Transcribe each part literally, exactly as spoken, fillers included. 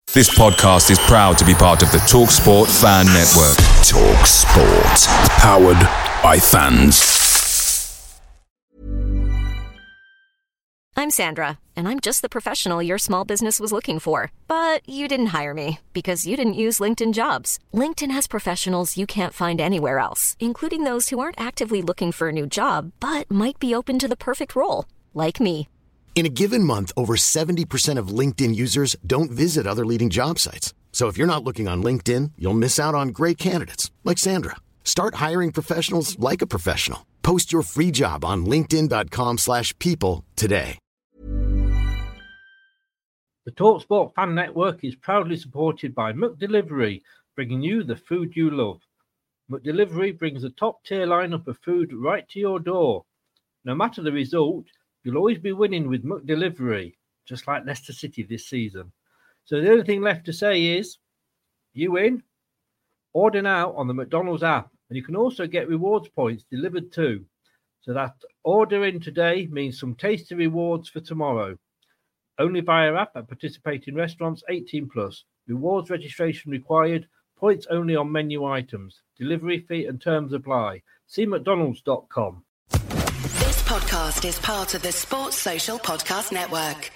This podcast is proud to be part of the TalkSport Fan Network. TalkSport. Powered by fans. I'm Sandra, and I'm just the professional your small business was looking for. But you didn't hire me because you didn't use LinkedIn Jobs. LinkedIn has professionals you can't find anywhere else, including those who aren't actively looking for a new job, but might be open to the perfect role, like me. In a given month, over seventy percent of LinkedIn users don't visit other leading job sites. So if you're not looking on LinkedIn, you'll miss out on great candidates like Sandra. Start hiring professionals like a professional. Post your free job on linkedin.com slash people today. The TalkSport Fan Network is proudly supported by McDelivery, bringing you the food you love. McDelivery brings a top-tier lineup of food right to your door. No matter the result, you'll always be winning with McDelivery, just like Leicester City this season. So the only thing left to say is, you win. Order now on the McDonald's app, and you can also get rewards points delivered too. So that ordering today means some tasty rewards for tomorrow. Only via app at participating restaurants, eighteen plus. Rewards registration required. Points only on menu items. Delivery fee and terms apply. See mcdonalds dot com. This podcast is part of the Sports Social Podcast Network.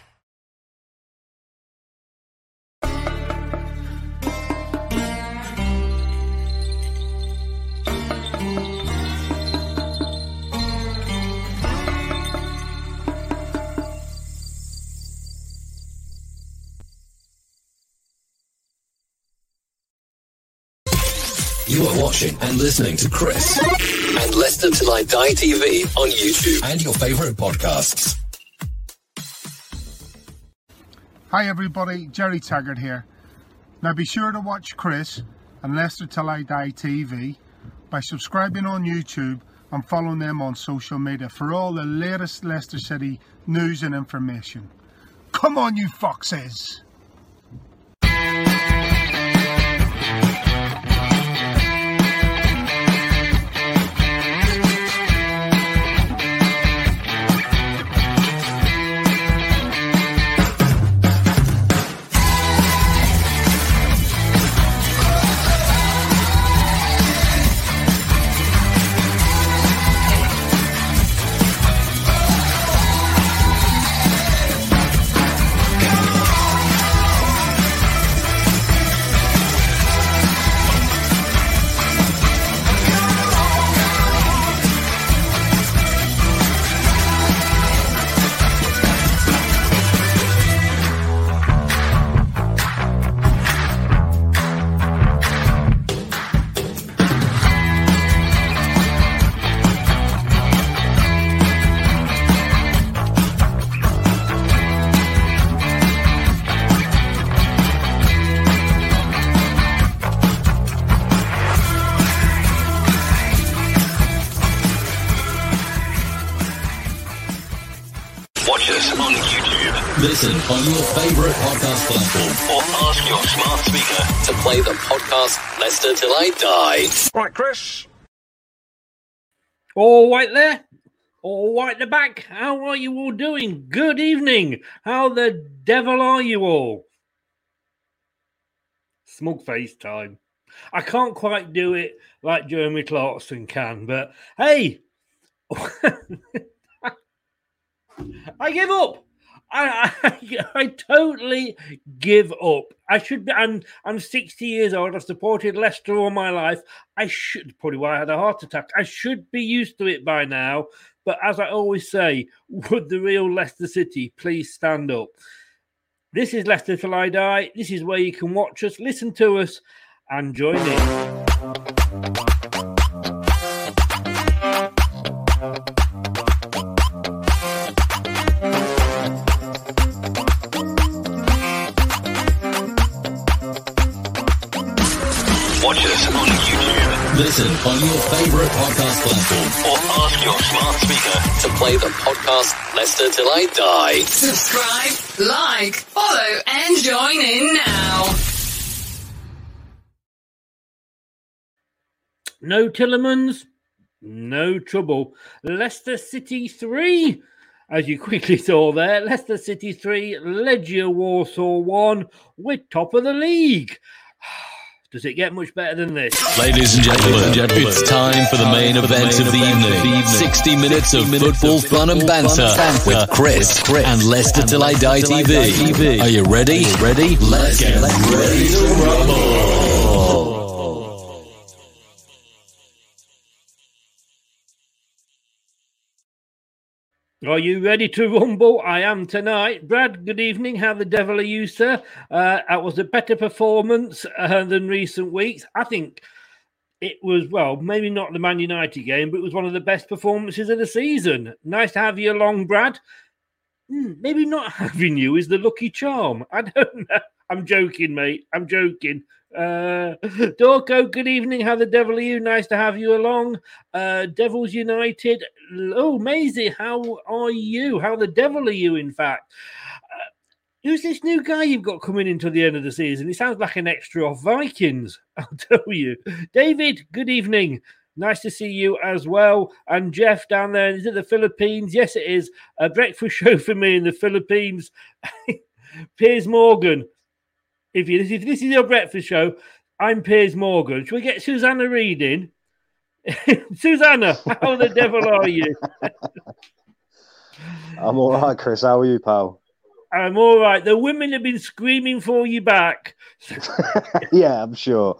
You are watching and listening to Chris and Leicester Till I Die T V on YouTube and your favourite podcasts. Hi everybody, Jerry Taggart here. Now be sure to watch Chris and Leicester Till I Die T V by subscribing on YouTube and following them on social media for all the latest Leicester City news and information. Come on you foxes! Listen on your favourite podcast platform or ask your smart speaker to play the podcast Leicester Till I Die. Right, Chris. All right there. All right the back. How are you all doing? Good evening. How the devil are you all? Smug face time. I can't quite do it like Jeremy Clarkson can, but hey, I give up. I, I I totally give up. I should be. I'm I'm sixty years old. I've supported Leicester all my life. I should probably why I had a heart attack. I should be used to it by now. But as I always say, would the real Leicester City please stand up? This is Leicester Till I Die. This is where you can watch us, listen to us, and join in. Watch us on YouTube. Listen on your favourite podcast platform or ask your smart speaker to play the podcast Leicester Till I Die. Subscribe, like, follow, and join in now. No Tillemans, no trouble. Leicester City three, As you quickly saw there, Leicester City three, Legia Warsaw one. We're top of the league. Does it get much better than this? Ladies and gentlemen, it's time for the main event of the evening. sixty minutes of football fun and banter with Chris and Leicester Till I Die T V. Are you ready? Ready? Let's get ready to rumble. Are you ready to rumble? I am tonight. Brad, good evening. How the devil are you, sir? Uh, that was a better performance uh, than recent weeks. I think it was, well, maybe not the Man United game, but it was one of the best performances of the season. Nice to have you along, Brad. Mm, maybe not having you is the lucky charm. I don't know. I'm joking, mate. I'm joking. Uh, Dorco, good evening. How the devil are you? Nice to have you along. Uh, Devils United. Oh, Maisie, how are you? How the devil are you, in fact? Uh, who's this new guy you've got coming into the end of the season? He sounds like an extra off Vikings, I'll tell you. David, good evening. Nice to see you as well. And Jeff down there, is it the Philippines? Yes, it is. A breakfast show for me in the Philippines. Piers Morgan. If, you, if this is your breakfast show, I'm Piers Morgan. Shall we get Susanna Reid in? Susanna, how the devil are you? I'm all right, Chris. How are you, pal? I'm all right. The women have been screaming for you back. Yeah, I'm sure.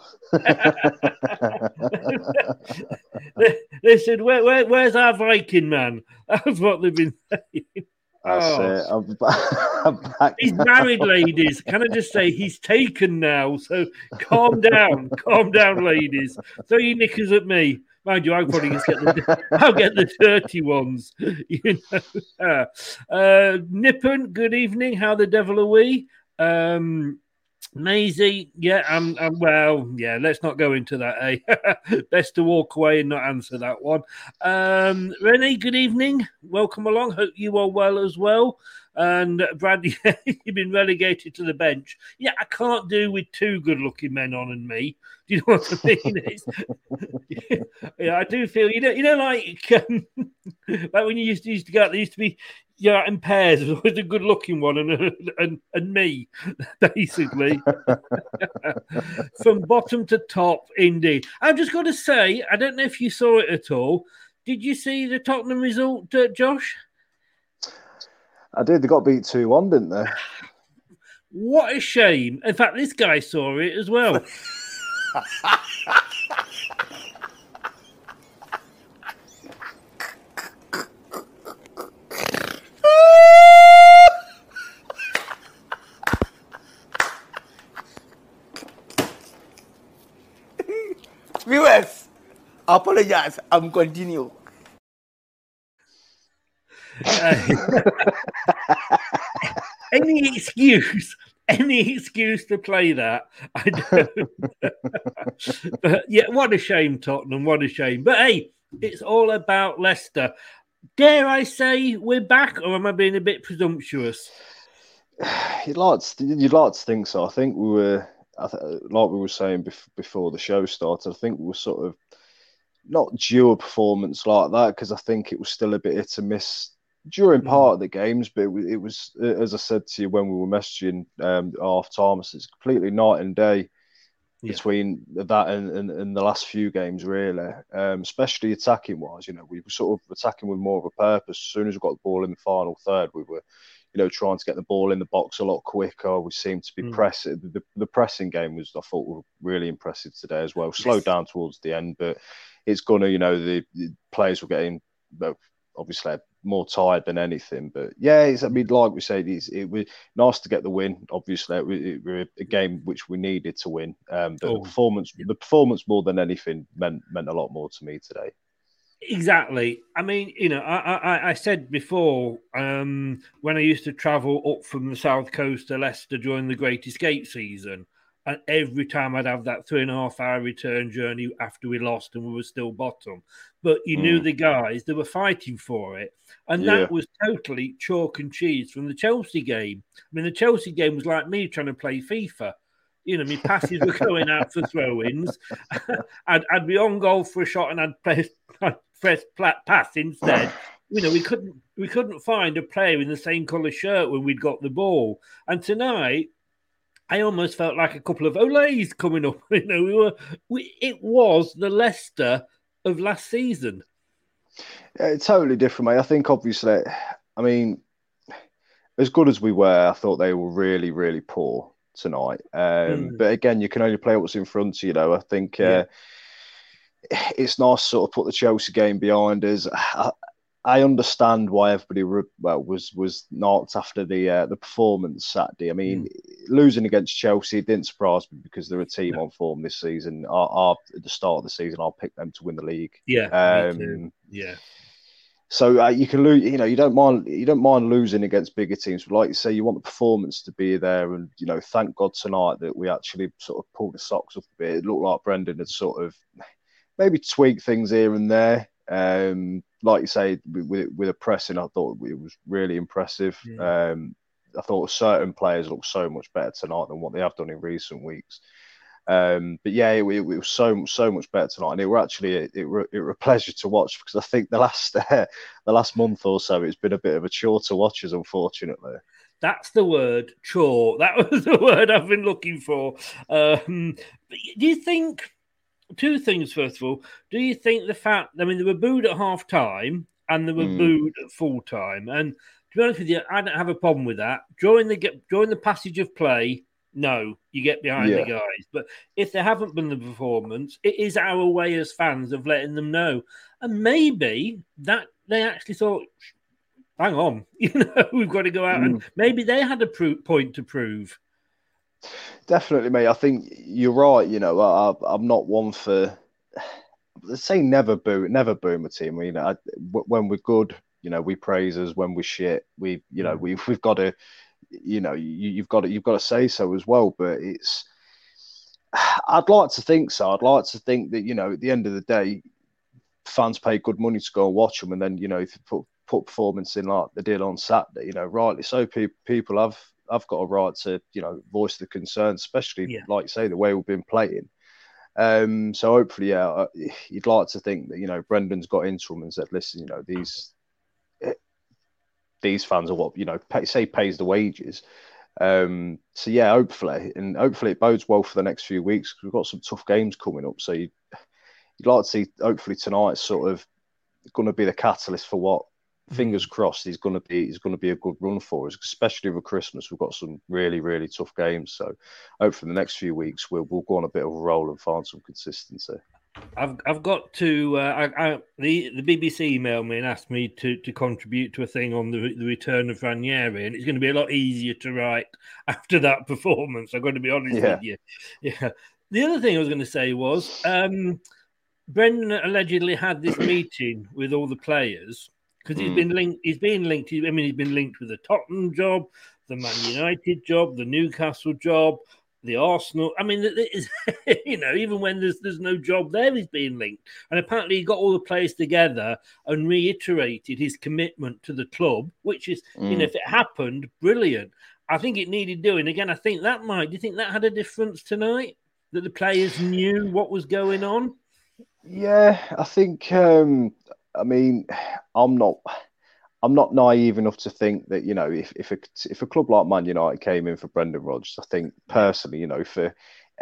they, they said, where, where, where's our Viking man? That's what they've been saying. That's oh. it. I'm back, I'm back He's now. married, ladies. Can I just say he's taken now? So calm down, calm down, ladies. Throw your knickers at me. Mind you, I'll probably just get the I'll get the dirty ones. You know. Uh, Nippon, good evening. How the devil are we? Um, Maisie, yeah, I'm, I'm well, yeah, let's not go into that, eh? Best to walk away and not answer that one. Um, Rennie, good evening. Welcome along. Hope you are well as well. And Brad, you've been relegated to the bench. Yeah, I can't do with two good-looking men on and me. Do you know what I mean? It's, yeah, I do feel, you know, you know, like, um, like when you used to, used to go out, there used to be, you know, in pairs, there's always a good-looking one and, and and me, basically. From bottom to top, indeed. I've just got to say, I don't know if you saw it at all. Did you see the Tottenham result, uh, Josh? I did. They got beat two one, didn't they? What a shame. In fact, this guy saw it as well. Viewers, apologize. I'm continue. Uh, any excuse, any excuse to play that, I don't. But yeah, what a shame, Tottenham. What a shame. But hey, it's all about Leicester. Dare I say we're back, or am I being a bit presumptuous? You'd like to, you'd like to think so. I think we were, I th- like we were saying bef- before the show started, I think we were sort of not due a performance like that because I think it was still a bit hit and miss during part mm. of the games. But it was, it was, as I said to you when we were messaging um, half time, it's completely night and day yeah. between that and, and, and the last few games, really. Um, especially attacking wise, you know, we were sort of attacking with more of a purpose. As soon as we got the ball in the final third, we were, you know, trying to get the ball in the box a lot quicker. We seemed to be mm. pressing. The, the pressing game was, I thought, really impressive today as well. Slowed yes. down towards the end, but it's gonna, you know, the, the players were getting obviously more tired than anything. But yeah, it's, I mean, like we said, it's, it was nice to get the win. Obviously, it was, it was a game which we needed to win. Um, but oh. the performance, the performance more than anything meant meant a lot more to me today. Exactly. I mean, you know, I, I, I said before um, when I used to travel up from the south coast to Leicester during the Great Escape season, and every time I'd have that three and a half hour return journey after we lost and we were still bottom. But you mm. knew the guys, they were fighting for it. And yeah. that was totally chalk and cheese from the Chelsea game. I mean, the Chelsea game was like me trying to play FIFA. You know, my passes were going out for throw-ins. I'd, I'd be on goal for a shot and I'd press, I'd press flat pass instead. you know, we couldn't we couldn't find a player in the same colour shirt when we'd got the ball. And tonight, I almost felt like a couple of Olays coming up. You know, we were we it was the Leicester of last season. Yeah, it's totally different, mate. I think obviously, I mean, as good as we were, I thought they were really, really poor tonight. Um, mm. But again, you can only play what's in front of you, know. I think uh, yeah. it's nice to sort of put the Chelsea game behind us. I, I understand why everybody re- well was was knocked after the uh, the performance Saturday. I mean, mm. losing against Chelsea didn't surprise me because they're a team no. on form this season. I, I, at the start of the season, I'll pick them to win the league. Yeah, um, me too. Yeah. So uh, you can lose, you know, you don't mind, you don't mind losing against bigger teams, but like you say, you want the performance to be there, and you know, thank God tonight that we actually sort of pulled the socks up a bit. It looked like Brendan had sort of maybe tweaked things here and there. Um, like you say, with with a pressing, I thought it was really impressive. Yeah. Um, I thought certain players looked so much better tonight than what they have done in recent weeks. Um, but yeah, it, it was so so much better tonight, and it were actually it, it, were, it were a pleasure to watch because I think the last uh, the last month or so it's been a bit of a chore to watch us, unfortunately. That's the word, chore. That was the word I've been looking for. Um, do you think two things? First of all, do you think the fact I mean they were booed at half time and they were mm. booed at full time, and to be honest with you, I don't have a problem with that during the during the passage of play. No, you get behind yeah. the guys. But if they haven't been the performance, it is our way as fans of letting them know. And maybe that they actually thought, hang on, you know, we've got to go out. Mm. And maybe they had a pro- point to prove. Definitely, mate. I think you're right. You know, I, I'm not one for, let's say never boo, never boom a team. You know, I, when we're good, you know, we praise us. When we're shit, we, you know, we've, we've got to, you know, you, you've got to you've got to say so as well. But it's, I'd like to think so. I'd like to think that, you know, at the end of the day, fans pay good money to go and watch them, and then, you know, if you put put performance in like they did on Saturday, you know, rightly so, people people have have got a right to, you know, voice the concerns, especially yeah. like you say the way we've been playing. Um, so hopefully, yeah, you'd like to think that, you know, Brendan's got into them and said, listen, you know, these. These fans are what, you know, pay, say pays the wages. Um, so yeah, hopefully, and hopefully it bodes well for the next few weeks because we've got some tough games coming up. So you'd, you'd like to see, hopefully tonight's sort of going to be the catalyst for what, mm-hmm. fingers crossed, is going to be is going to be a good run for us, especially over Christmas. We've got some really really tough games. So hopefully the next few weeks we'll we'll go on a bit of a roll and find some consistency. I've I've got to uh, I, I, the the B B C emailed me and asked me to, to contribute to a thing on the the return of Ranieri, and it's going to be a lot easier to write after that performance. I'm going to be honest yeah. with you. Yeah. The other thing I was going to say was um, Brendan allegedly had this meeting with all the players because he's mm. been linked. He's been linked. I mean, he's been linked with the Tottenham job, the Man United job, the Newcastle job. The Arsenal, I mean, you know, even when there's there's no job there, he's being linked. And apparently he got all the players together and reiterated his commitment to the club, which is, mm. you know, if it happened, brilliant. I think it needed doing. Again, I think that might, do you think that had a difference tonight? That the players knew what was going on? Yeah, I think, um, I mean, I'm not... I'm not naive enough to think that, you know, if if a, if a club like Man United came in for Brendan Rodgers, I think personally, you know, for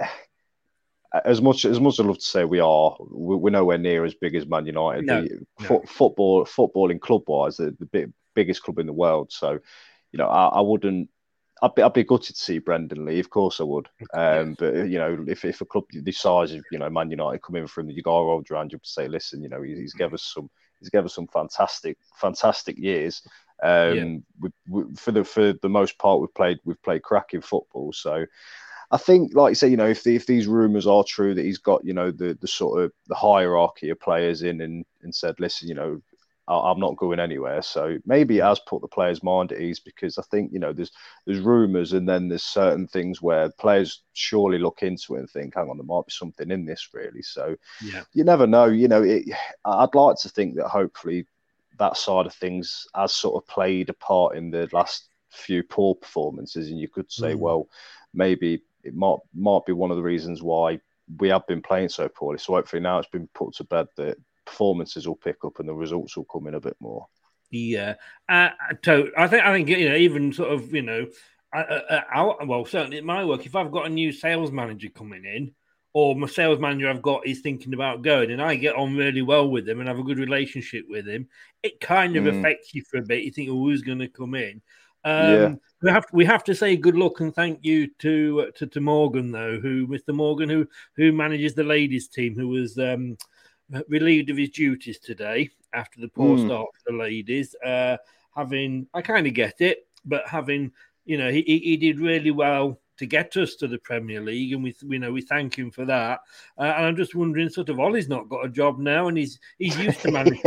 as much as much as I love to say we are, we're nowhere near as big as Man United. No, the, no. Fo- football, footballing club wise, the, the big, biggest club in the world. So, you know, I, I wouldn't. I'd be, I'd be gutted to see Brendan leave. Of course, I would. Um, but you know, if if a club this size, you know, Man United come in from the Ugaro around you to say, listen, you know, he's, he's given us some. He's given us some fantastic, fantastic years. Um, yeah. we, we, for the for the most part, we've played we've played cracking football. So, I think, like you say, you know, if the, if these rumours are true that he's got, you know, the the sort of the hierarchy of players in and and said, listen, you know, I'm not going anywhere. So maybe it has put the players' mind at ease because I think, you know, there's there's rumours and then there's certain things where players surely look into it and think, hang on, there might be something in this really. So yeah. you never know. You know, it, I'd like to think that hopefully that side of things has sort of played a part in the last few poor performances. And you could say, mm. well, maybe it might might be one of the reasons why we have been playing so poorly. So hopefully now it's been put to bed that performances will pick up and the results will come in a bit more. Yeah, uh, to, I think I think you know even sort of you know, uh, uh, well certainly at my work, if I've got a new sales manager coming in, or my sales manager I've got is thinking about going, and I get on really well with him and have a good relationship with him, it kind of mm. affects you for a bit. You think, oh, who's going to come in? Um, yeah. We have we have to say good luck and thank you to to, to Morgan though, who Mister Morgan, who who manages the ladies team, who was um, relieved of his duties today after the poor mm. start for the ladies. Uh, having, I kind of get it, but having, you know, he, he did really well to get us to the Premier League, and we, you know, we thank him for that. Uh, and I'm just wondering, sort of, Ollie's not got a job now, and he's he's used to managing.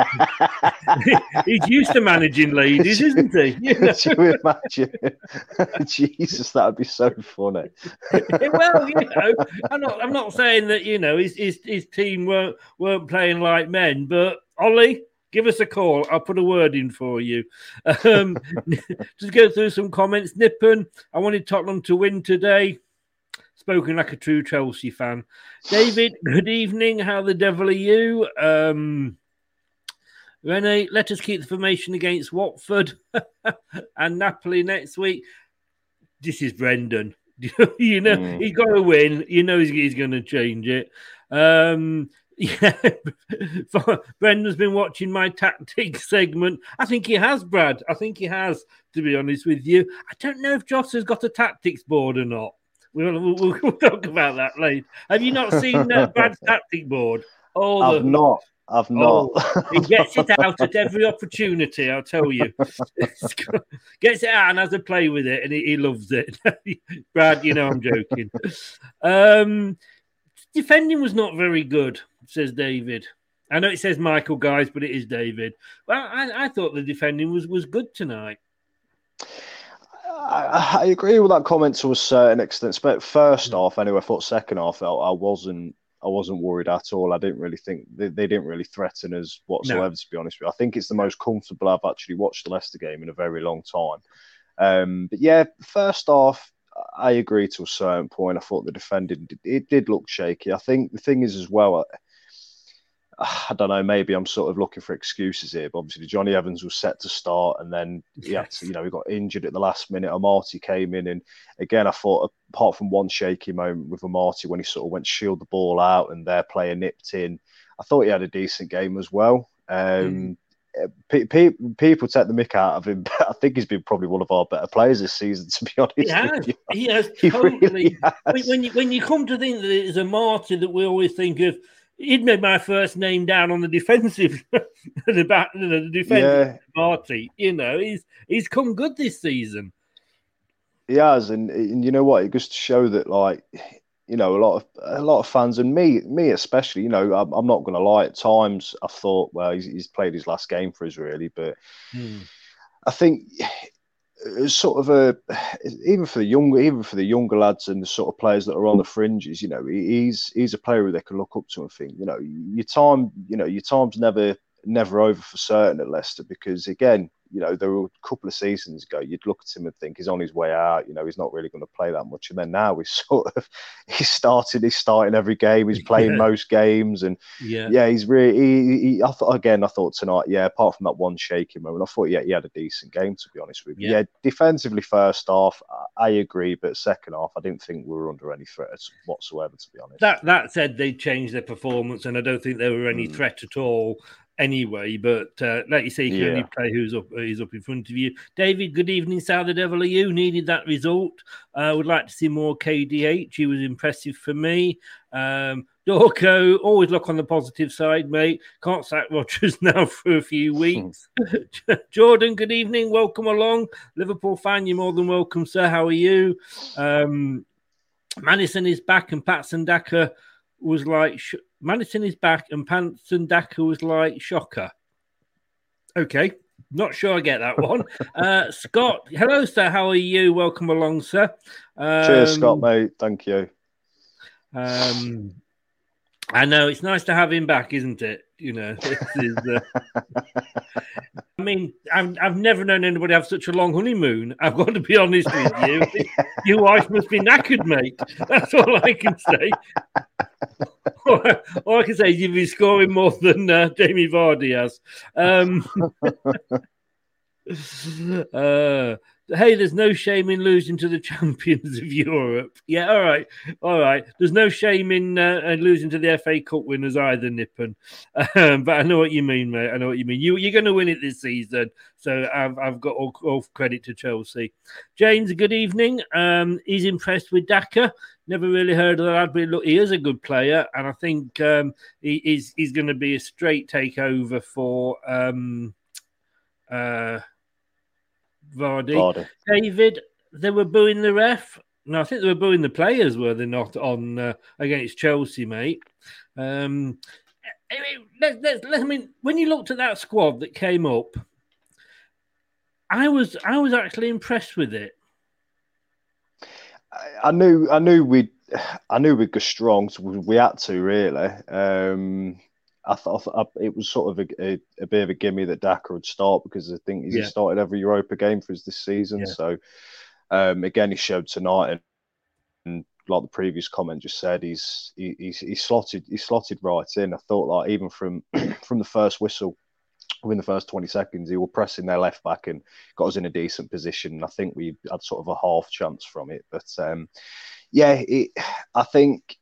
he's used to managing ladies, isn't he? You know? Can you imagine? Jesus, that would be so funny. Well, you know, I'm not I'm not saying that you know his his, his team weren't weren't playing like men, but Ollie, give us a call. I'll put a word in for you. Um, just go through some comments. Nippon, I wanted Tottenham to win today. Spoken like a true Chelsea fan. David, good evening. How the devil are you? Um, Rene, let us keep the formation against Watford and Napoli next week. This is Brendan. you know, mm. he's got to win. You know he's, he's going to change it. Um, Yeah, Brendan's been watching my tactics segment. I think he has, Brad. I think he has, to be honest with you. I don't know if Joss has got a tactics board or not. We'll, we'll, we'll talk about that later. Have you not seen uh, Brad's tactic board? Oh, I've the... not. I've not. Oh, he gets it out at every opportunity, I'll tell you. Gets it out and has a play with it, and he, he loves it. Brad, you know I'm joking. Um, defending was not very good, says David. I know it says Michael, guys, but it is David. Well, I, I thought the defending was, was good tonight. I, I agree with that comment to a certain extent. But first mm. half, anyway, I thought second half, I, I wasn't I wasn't worried at all. I didn't really think they, they didn't really threaten us whatsoever, no. to be honest with you. I think it's the most comfortable I've actually watched the Leicester game in a very long time. Um, but yeah, first half, I agree to a certain point. I thought the defending, it did look shaky. I think the thing is as well, I, I don't know, maybe I'm sort of looking for excuses here, but obviously Johnny Evans was set to start and then he had to, you know, he got injured at the last minute. Amartey came in and again, I thought apart from one shaky moment with Amartey when he sort of went to shield the ball out and their player nipped in, I thought he had a decent game as well. Um, mm. Pe- pe- people take the mick out of him, but I think he's been probably one of our better players this season, to be honest. He has. With you. He has he totally. Really has. When, when, you, when you come to think that it's Amartey that we always think of, he'd made my first name down on the defensive, the back, you know, the defensive yeah. Amartey. You know, he's he's come good this season. He has, and, and you know what? It goes to show that, like, you know, a lot of a lot of fans, and me, me especially, you know, I'm, I'm not going to lie. At times, I thought, well, he's, he's played his last game for us, really. But hmm. I think it's sort of a even for the younger, even for the younger lads and the sort of players that are on the fringes, you know, he's he's a player who they can look up to and think, you know, your time, you know, your time's never never over for certain at Leicester because again. You know, there were a couple of seasons ago, you'd look at him and think he's on his way out. You know, he's not really going to play that much. And then now he's sort of, he's started, he's starting every game. He's playing yeah. most games. And yeah, yeah he's really, he, he, I thought, again, I thought tonight, yeah, apart from that one shaky moment, I thought, yeah, he had a decent game, to be honest with you. Yeah, yeah defensively, first half, I agree. But second half, I didn't think we were under any threat whatsoever, to be honest. That, that said, they changed their performance and I don't think there were any mm. threat at all. Anyway, but uh, like you say, you can yeah. only play who's up who's up in front of you. David, good evening. How the devil are you? Needed that result. I uh, would like to see more K D H. He was impressive for me. Um, Dorco, always look on the positive side, mate. Can't sack Rodgers now for a few weeks. Jordan, good evening. Welcome along. Liverpool fan, you're more than welcome, sir. How are you? Um, Madison is back and Patson Daka was like... Sh- Madison is back and Patson Daka was like shocker. Okay, not sure I get that one. uh, Scott, hello, sir. How are you? Welcome along, sir. Um, Cheers, Scott, mate. Thank you. Um, I know it's nice to have him back, isn't it? You know, this is. Uh... I mean, I've I've never known anybody have such a long honeymoon. I've got to be honest with you. Your wife must be knackered, mate. That's all I can say. all I can say is you've been scoring more than uh, Jamie Vardy has. Um, uh, hey, there's no shame in losing to the champions of Europe. Yeah, all right, all right. There's no shame in uh, losing to the F A Cup winners either, Nippon. Um, but I know what you mean, mate. I know what you mean. You, you're going to win it this season, so I've, I've got all, all credit to Chelsea. James, good evening. Um, he's impressed with Daka. Never really heard of that, but look, he is a good player, and I think um, he, he's he's going to be a straight takeover for um, uh, Vardy. Vardy. David, they were booing the ref. No, I think they were booing the players, were they not, on uh, against Chelsea, mate? Um, I mean, let, let, let, I mean, when you looked at that squad that came up, I was I was actually impressed with it. I knew, I knew we'd, I knew we'd go strong. So we had to really. Um, I thought I, it was sort of a, a, a bit of a gimme that Daka would start because I think he's yeah. started every Europa game for us this season. Yeah. So um, again, he showed tonight, and, and like the previous comment just said, he's he, he's he slotted he slotted right in. I thought like even from from the first whistle. Within the first twenty seconds, he was pressing their left back and got us in a decent position. I think we had sort of a half chance from it. But um, yeah, it, I think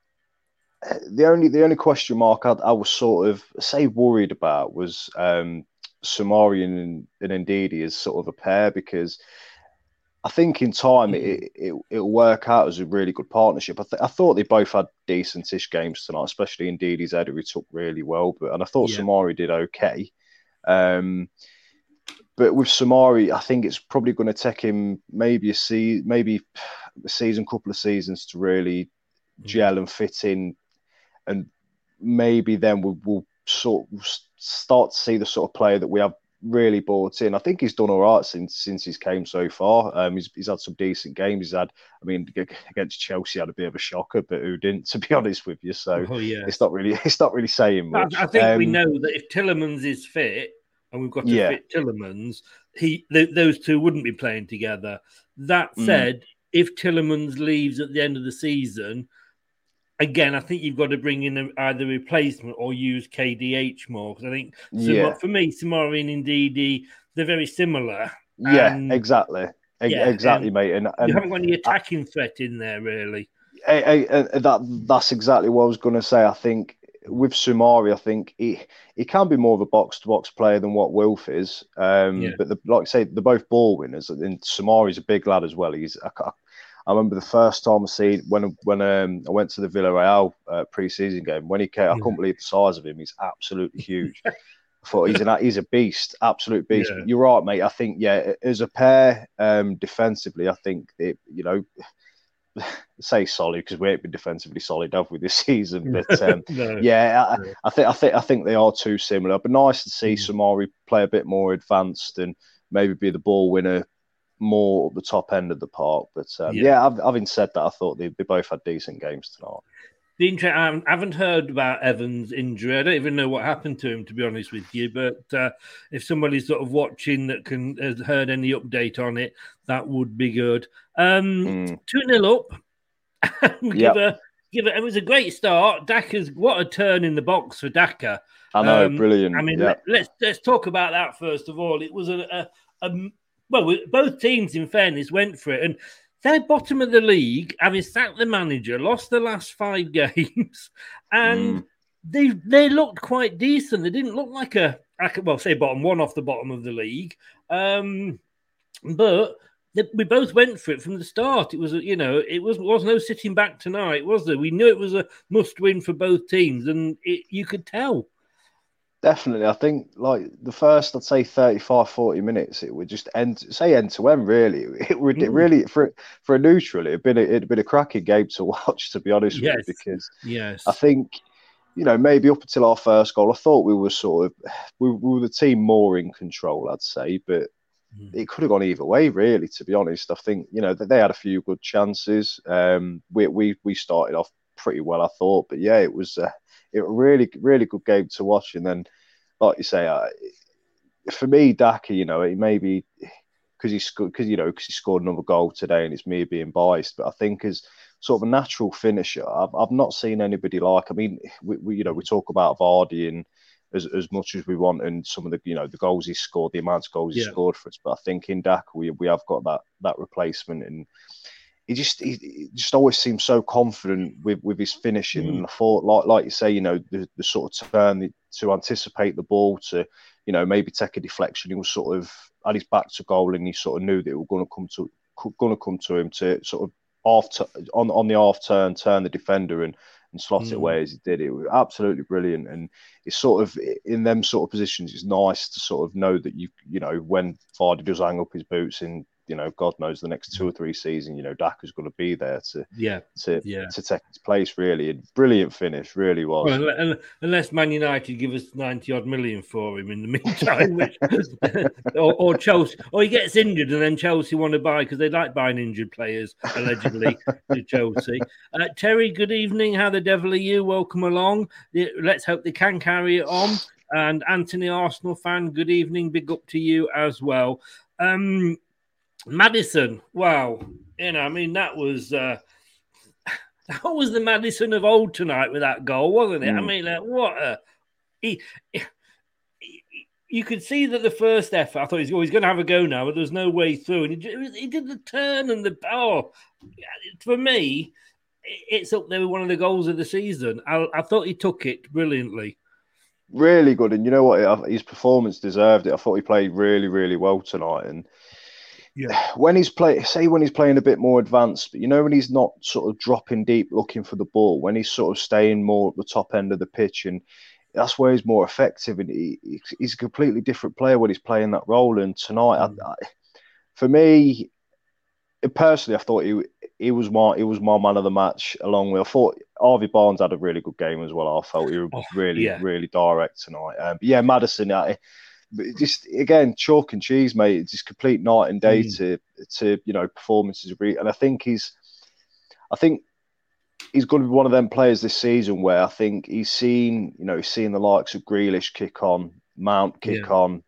the only the only question mark I, I was sort of say worried about was um, Soumaré and, and Ndidi as sort of a pair, because I think in time it, it it'll work out as a really good partnership. I, th- I thought they both had decent-ish games tonight, especially Ndidi's header, he took really well. But and I thought yeah. Soumaré did okay. Um, but with Soumaré, I think it's probably going to take him maybe a se- maybe a season, couple of seasons to really gel and fit in, and maybe then we'll, we'll sort of start to see the sort of player that we have really bought in. I think he's done all right since since he's came so far. Um, he's he's had some decent games. He's had, I mean, against Chelsea, had a bit of a shocker, but who didn't? To be honest with you, so oh, yeah. it's not really it's not really saying much. I, I think um, we know that if Tielemans is fit, and we've got to yeah. fit Tielemans, he th- those two wouldn't be playing together. That said, mm. if Tielemans leaves at the end of the season, again, I think you've got to bring in a, either replacement or use K D H more, because I think yeah. for me, Soumaré and Ndidi, they're very similar. Yeah, and, exactly, yeah, exactly, and mate. And, and you haven't got any attacking I, threat in there, really. I, I, I, that that's exactly what I was going to say. I think with Soumaré, I think he he can be more of a box to box player than what Wilf is. Um, yeah. But the, like I say, they're both ball winners. And Soumaré's a big lad as well. He's I, I remember the first time I see when when um, I went to the Villarreal uh, pre-season game, when he came, yeah. I couldn't believe the size of him. He's absolutely huge. I thought he's an he's a beast, absolute beast. Yeah. You're right, mate. I think yeah, as a pair, um, defensively, I think it, you know, say solid because we ain't been defensively solid, have we, this season? But um, no. yeah, I, no. I think I think I think they are too similar. But nice to see mm. Soumaré play a bit more advanced and maybe be the ball winner more at the top end of the park. But um, yeah, yeah I've, having said that, I thought they, they both had decent games tonight. The inter- I haven't heard about Evans' injury. I don't even know what happened to him, to be honest with you. But uh, if somebody's sort of watching that can has heard any update on it, that would be good. Um, mm. two nil up. give yep. a, give it. It was a great start. Daka's what a turn in the box for Daka. I know, um, brilliant. I mean, yep. let, let's let's talk about that first of all. It was a, a, a well, both teams, in fairness, went for it, and they're bottom of the league, having sacked the manager, lost the last five games, and mm. they they looked quite decent. They didn't look like a, like a well, say bottom one off the bottom of the league, um, but they, we both went for it from the start. It was, you know, it was was no sitting back tonight, was there? We knew it was a must win for both teams, and it, you could tell. Definitely. I think like the first, I'd say thirty-five, forty minutes, it would just end, say end to end, really. It would mm. really, for for a neutral, it'd been a, it'd been a cracking game to watch, to be honest yes. with you, because yes. I think, you know, maybe up until our first goal, I thought we were sort of, we, we were the team more in control, I'd say, but mm. it could have gone either way, really, to be honest. I think, you know, they had a few good chances. Um, we, we, we started off pretty well, I thought, but yeah, it was, uh, It was a really, really good game to watch. And then, like you say, uh, for me, Daka, you know, it may be because he scored, because you know, because he scored another goal today, and it's me being biased. But I think as sort of a natural finisher. I've, I've not seen anybody like. I mean, we, we you know we talk about Vardy and as as much as we want, and some of the you know the goals he scored, the amount of goals he Yeah. scored for us. But I think in Daka we we have got that that replacement, and he just he, he just always seems so confident with, with his finishing. Mm. And I thought, like like you say, you know, the, the sort of turn the, to anticipate the ball, to you know maybe take a deflection. He was sort of at his back to goal, and he sort of knew that it was going to come to going to come to him to sort of half t- on on the half turn, turn the defender and and slot Mm. it away as he did. It was absolutely brilliant, and it's sort of in them sort of positions. It's nice to sort of know that you you know when Vardy does hang up his boots in, you know, God knows the next two or three seasons, you know, Daka's going to be there to Yeah, to yeah. to take his place. Really, and brilliant finish, really was. Well, unle- unless Man United give us ninety odd million for him in the meantime, which, or, or Chelsea, or he gets injured and then Chelsea want to buy because they like buying injured players allegedly to Chelsea. Uh, Terry, good evening. How the devil are you? Welcome along. The- Let's hope they can carry it on. And Anthony, Arsenal fan, good evening. Big up to you as well. Um, Maddison, wow, you know, I mean, that was. Uh, That was the Maddison of old tonight with that goal, wasn't it? Mm. I mean, like, what a... He, he, you could see that the first effort, I thought he's, oh, he's going to have a go now, but there's no way through. And he, he did the turn and the... Oh, for me, it's up there with one of the goals of the season. I, I thought he took it brilliantly. Really good, and you know what? His performance deserved it. I thought he played really, really well tonight, and yeah, when he's play, say when he's playing a bit more advanced, but you know when he's not sort of dropping deep looking for the ball, when he's sort of staying more at the top end of the pitch, and that's where he's more effective. And he, he's a completely different player when he's playing that role. And tonight, mm. I, I, for me personally, I thought he he was my he was my man of the match. Along with I thought Harvey Barnes had a really good game as well. I felt he was oh, really yeah. really direct tonight. Um, but yeah, Maddison. I, Just again, chalk and cheese, mate. It's just complete night and day mm. to to you know performances. And I think he's, I think he's going to be one of them players this season where I think he's seen, you know, he's seen the likes of Grealish kick on, Mount kick yeah. on,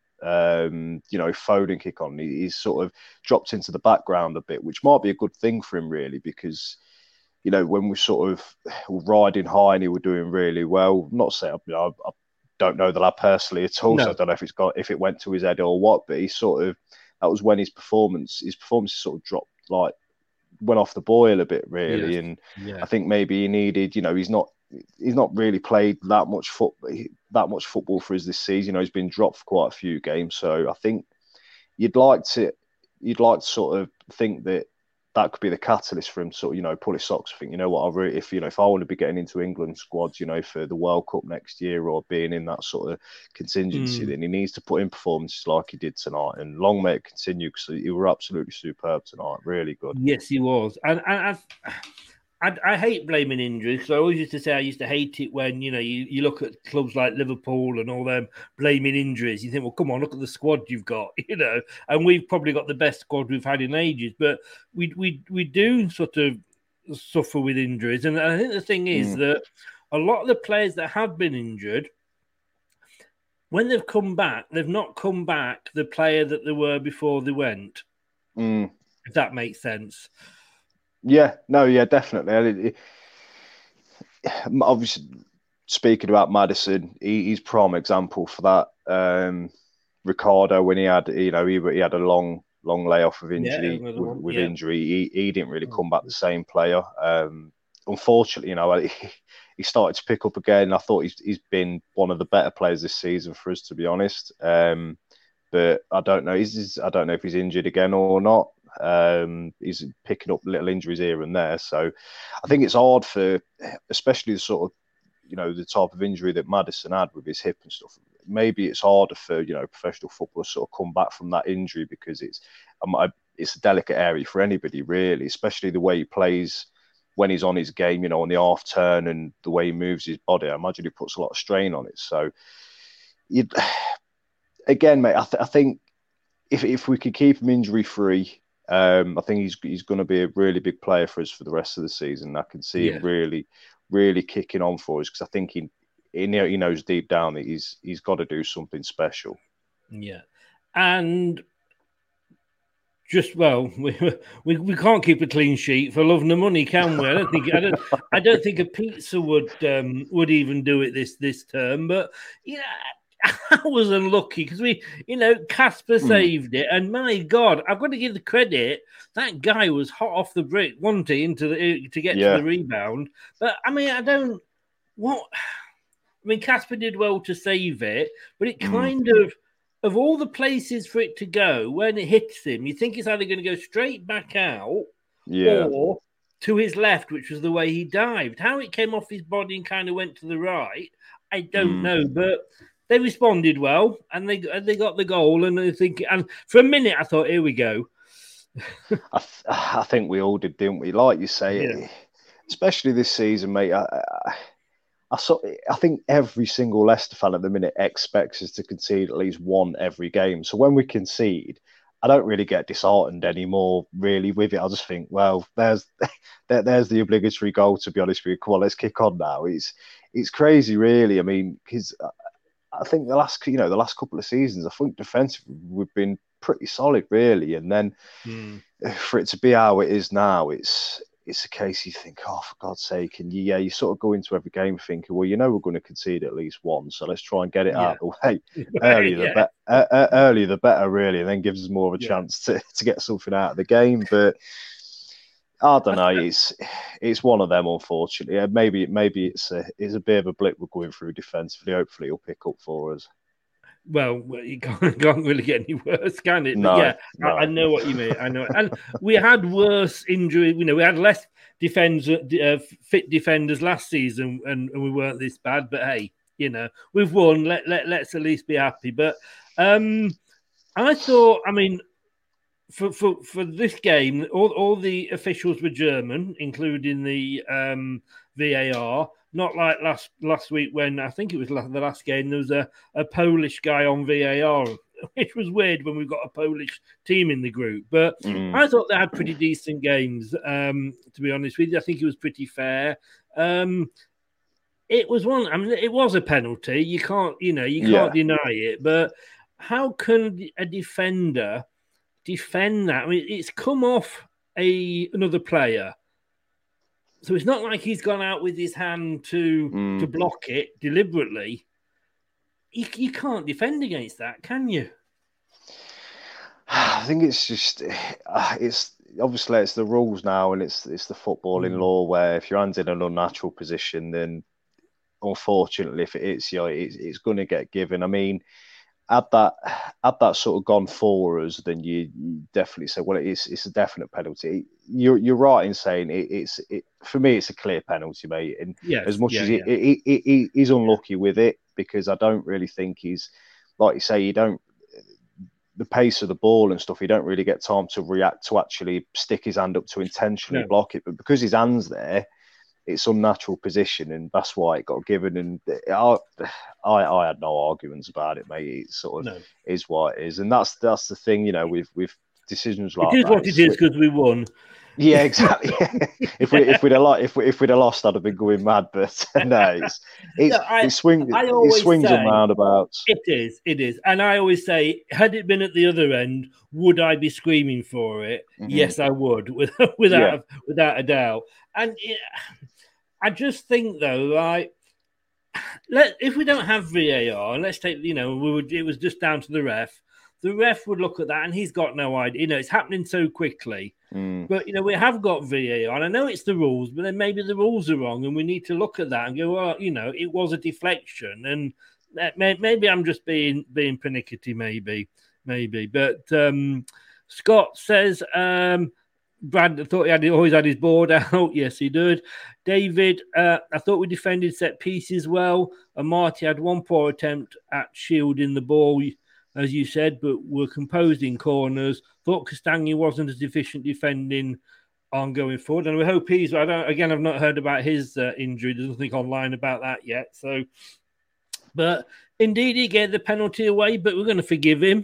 um, you know, Foden kick on. He, he's sort of dropped into the background a bit, which might be a good thing for him, really, because you know when we sort of were riding high and he were doing really well. I'm not saying you know, I, I don't know the lad personally at all, no. so I don't know if it's got if it went to his head or what. But he sort of that was when his performance his performance sort of dropped, like went off the boil a bit, really. Yes. And yeah. I think maybe he needed, you know, he's not he's not really played that much foot that much football for us this season. You know, he's been dropped for quite a few games, so I think you'd like to you'd like to sort of think that that could be the catalyst for him to sort of, you know, pull his socks. I think, you know what, I really, if, you know, if I want to be getting into England squads, you know, for the World Cup next year or being in that sort of contingency, mm. then he needs to put in performances like he did tonight. And long may it continue, because he were absolutely superb tonight. Really good. Yes, he was. And, and I, I, I hate blaming injuries, because I always used to say I used to hate it when, you know, you, you look at clubs like Liverpool and all them blaming injuries. You think, well, come on, look at the squad you've got, you know, and we've probably got the best squad we've had in ages, but we we we do sort of suffer with injuries. And I think the thing is mm. that a lot of the players that have been injured, when they've come back, they've not come back the player that they were before they went, mm. if that makes sense. Yeah, no, yeah, definitely. It, it, obviously, speaking about Maddison, he, he's prime example for that. Um, Ricardo, when he had, you know, he, he had a long, long layoff of injury. Yeah, with, with yeah. injury, he, he didn't really come back the same player. Um, unfortunately, you know, he, he started to pick up again. I thought he's he's been one of the better players this season for us, to be honest. Um, but I don't know. He's, I don't know if he's injured again or not. Um, he's picking up little injuries here and there, so I think it's hard for, especially the sort of, you know, the type of injury that Maddison had with his hip and stuff. Maybe it's harder for, you know, professional footballers to sort of come back from that injury, because it's um, it's a delicate area for anybody, really, especially the way he plays when he's on his game, you know, on the half turn and the way he moves his body. I imagine he puts a lot of strain on it. So, you'd, again, mate, I, th- I think if if we could keep him injury free. Um, I think he's he's going to be a really big player for us for the rest of the season. I can see yeah. him really, really kicking on for us, because I think he, he he knows deep down that he's he's got to do something special. Yeah, and just well, we, we we can't keep a clean sheet for love nor money, can we? I don't think I don't I don't think a pizza would um, would even do it this this term. But you know, I was unlucky because we, you know, Casper mm. saved it, and my God, I've got to give the credit. That guy was hot off the brick, wasn't he, into the to get yeah. to the rebound. But I mean, I don't what. I mean, Casper did well to save it, but it kind mm. of. Of all the places for it to go, when it hits him, you think it's either going to go straight back out yeah. or to his left, which was the way he dived. How it came off his body and kind of went to the right, I don't mm. know. But they responded well, and they they got the goal. And I think, and for a minute, I thought, here we go. I, th- I think we all did, didn't we? Like you say, yeah. especially this season, mate. I, I, I saw. I think every single Leicester fan at the minute expects us to concede at least one every game. So when we concede, I don't really get disheartened anymore. Really, with it, I just think, well, there's there, there's the obligatory goal. To be honest with you, come on, let's kick on now. It's it's crazy, really. I mean, because I think the last you know the last couple of seasons, I think defensively we've been pretty solid, really. And then mm. for it to be how it is now, it's. It's a case you think, oh, for God's sake, and you, yeah, you sort of go into every game thinking, well, you know, we're going to concede at least one, so let's try and get it yeah. out of the way earlier. yeah. the be- uh, uh, earlier the better, really, and then gives us more of a yeah. chance to, to get something out of the game. But I don't know, it's it's one of them, unfortunately. Maybe maybe it's a it's a bit of a blip we're going through defensively. Hopefully, it'll pick up for us. Well, you can't, can't really get any worse, can it? No, but yeah, no. I, I know what you mean. I know, and we had worse injury. You know, we had less defenders, uh, fit defenders last season, and, and we weren't this bad. But hey, you know, we've won. Let let let's at least be happy. But um, I thought, I mean, for for for this game, all all the officials were German, including the um, V A R. Not like last last week when I think it was the last game, there was a, a Polish guy on V A R, which was weird when we've got a Polish team in the group. But mm. I thought they had pretty decent games, um, to be honest with you. I think it was pretty fair. Um, it was one, I mean, it was a penalty. You can't, you know, you can't yeah. deny it. But how can a defender defend that? I mean, it's come off a another player. So it's not like he's gone out with his hand to mm. to block it deliberately. You, you can't defend against that, can you? I think it's just uh, it's obviously it's the rules now, and it's it's the footballing mm. law where if your hand's in an unnatural position, then unfortunately, if it is, you know, it's, it's going to get given. I mean, had that had that sort of gone for us, then you, you definitely say, well, it's it's a definite penalty. You're you're right in saying it, it's it for me, it's a clear penalty, mate. And yes, as much yeah, as yeah. He, he, he, he, he's unlucky with it, because I don't really think he's, like you say, you don't the pace of the ball and stuff. You don't really get time to react to actually stick his hand up to intentionally no. block it. But because his hand's there, it's unnatural position, and that's why it got given. And I, I, I had no arguments about it, mate. It sort of no. is what it is, and that's that's the thing, you know, with with decisions like that. It is that, what it is because we won. Yeah, exactly. if we if we'd have lost, if we if we'd have lost, I'd have been going mad. But no, it's it's no, I, it swings it swings say, and roundabouts. It is, it is, and I always say, had it been at the other end, would I be screaming for it? Mm-hmm. Yes, I would, without without, yeah. without a doubt. And it, I just think though, like, let if we don't have V A R, and let's take, you know, we would it was just down to the ref. The ref would look at that, and he's got no idea. You know, it's happening so quickly. Mm. But, you know, we have got V A R, and I know it's the rules, but then maybe the rules are wrong, and we need to look at that and go, well, you know, it was a deflection, and that may, maybe I'm just being being pernickety, maybe, maybe. But um, Scott says, um, Brad thought he had always had his board out. Yes, he did. David, uh, I thought we defended set pieces well, and Marty had one poor attempt at shielding the ball, as you said, but were composed in corners. Thought Castagne wasn't as efficient defending on going forward, and we hope he's. I don't. Again, I've not heard about his uh, injury. There's nothing online about that yet. So, but indeed, he gave the penalty away, but we're going to forgive him.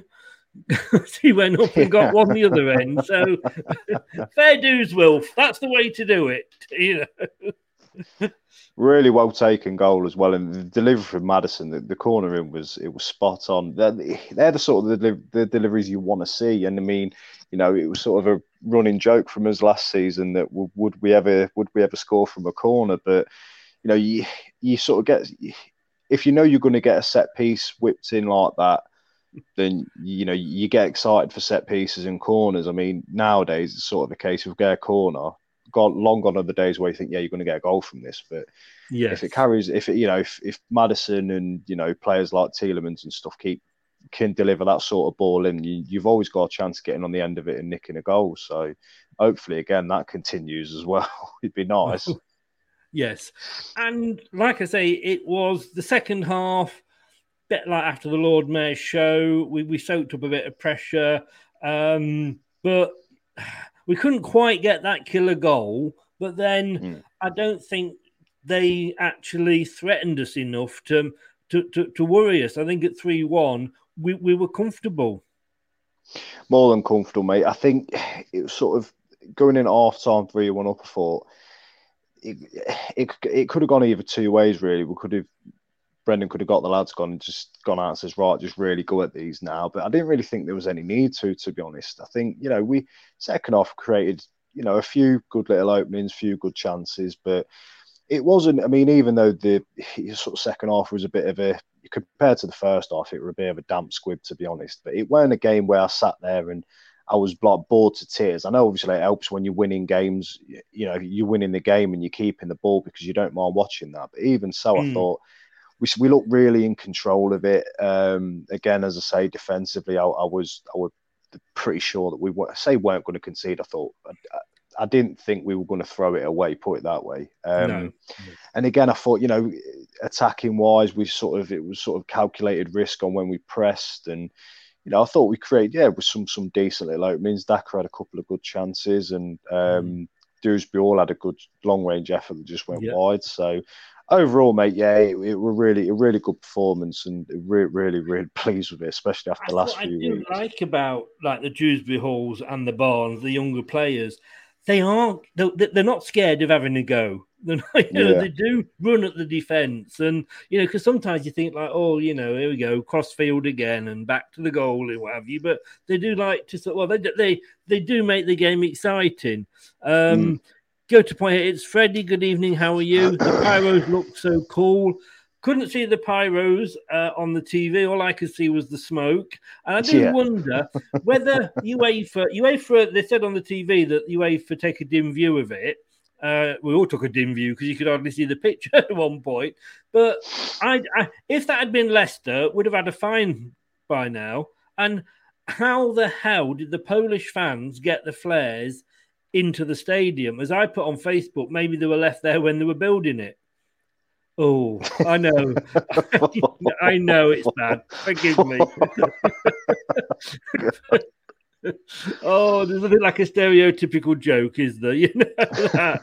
He went up and got one the other end. So, fair dues, Wilf. That's the way to do it. You know. really well taken goal as well, and the delivery from Maddison, the, the corner in was it was spot on. They're, they're the sort of the, the deliveries you want to see, and I mean, you know, it was sort of a running joke from us last season that w- would we ever would we ever score from a corner? But you know, you you sort of get if you know you're going to get a set piece whipped in like that, then you know you get excited for set pieces and corners. I mean, nowadays it's sort of the case of get a corner. Gone long gone are the days where you think, yeah, you're going to get a goal from this, but yes. if it carries, if it, you know, if, if Maddison and you know players like Tielemans and stuff keep can deliver that sort of ball in, you, you've always got a chance of getting on the end of it and nicking a goal. So hopefully, again, that continues as well. It'd be nice. Yes, and like I say, it was the second half. Bit like after the Lord Mayor's show, we we soaked up a bit of pressure, um, but. We couldn't quite get that killer goal, but then mm. I don't think they actually threatened us enough to to, to, to worry us. I think at three one, we, we were comfortable. More than comfortable, mate. I think it was sort of going in at half-time three one up, I thought it, it, it could have gone either two ways, really. We could have Brendan could have got the lads gone and just gone out and says, right, just really go at these now. But I didn't really think there was any need to, to be honest. I think, you know, we second half created, you know, a few good little openings, few good chances, but it wasn't, I mean, even though the sort of second half was a bit of a, compared to the first half, it was a bit of a damp squib, to be honest. But it weren't a game where I sat there and I was like bored to tears. I know obviously it helps when you're winning games, you know, you're winning the game and you're keeping the ball because you don't mind watching that. But even so, mm. I thought, We we looked really in control of it. Um, again, as I say, defensively, I, I was I was pretty sure that we were, say weren't going to concede. I thought I, I didn't think we were going to throw it away. Put it that way. Um, no. And again, I thought, you know, attacking wise, we sort of it was sort of calculated risk on when we pressed, and you know, I thought we created yeah with some some decent little openings. Daka had a couple of good chances, and um, mm. Dewsbury all had a good long range effort that just went yep. wide. So. Overall, mate, yeah, it, it was really a really good performance, and really, really, really pleased with it, especially after That's the last what few I do weeks. Like about like the Dewsbury Halls and the Barnes, the younger players, they aren't they're, they're not scared of having a go. They're not, you know, yeah. They do run at the defence, and you know, because sometimes you think like, oh, you know, here we go, crossfield again, and back to the goal and what have you. But they do like to well, they they they do make the game exciting. Um, mm. Go to point here. It's Freddie. Good evening. How are you? The pyros look so cool. Couldn't see the pyros uh, on the T V. All I could see was the smoke. And I do yeah. wonder whether UEFA, UEFA, they said on the T V that UEFA take a dim view of it. Uh, we all took a dim view because you could hardly see the picture at one point. But I, I, if that had been Leicester, would have had a fine by now. And how the hell did the Polish fans get the flares into the stadium? As I put on Facebook, maybe they were left there when they were building it. Oh, I know. I know it's bad. Forgive me. Oh, there's a bit like a stereotypical joke, is there? You know that.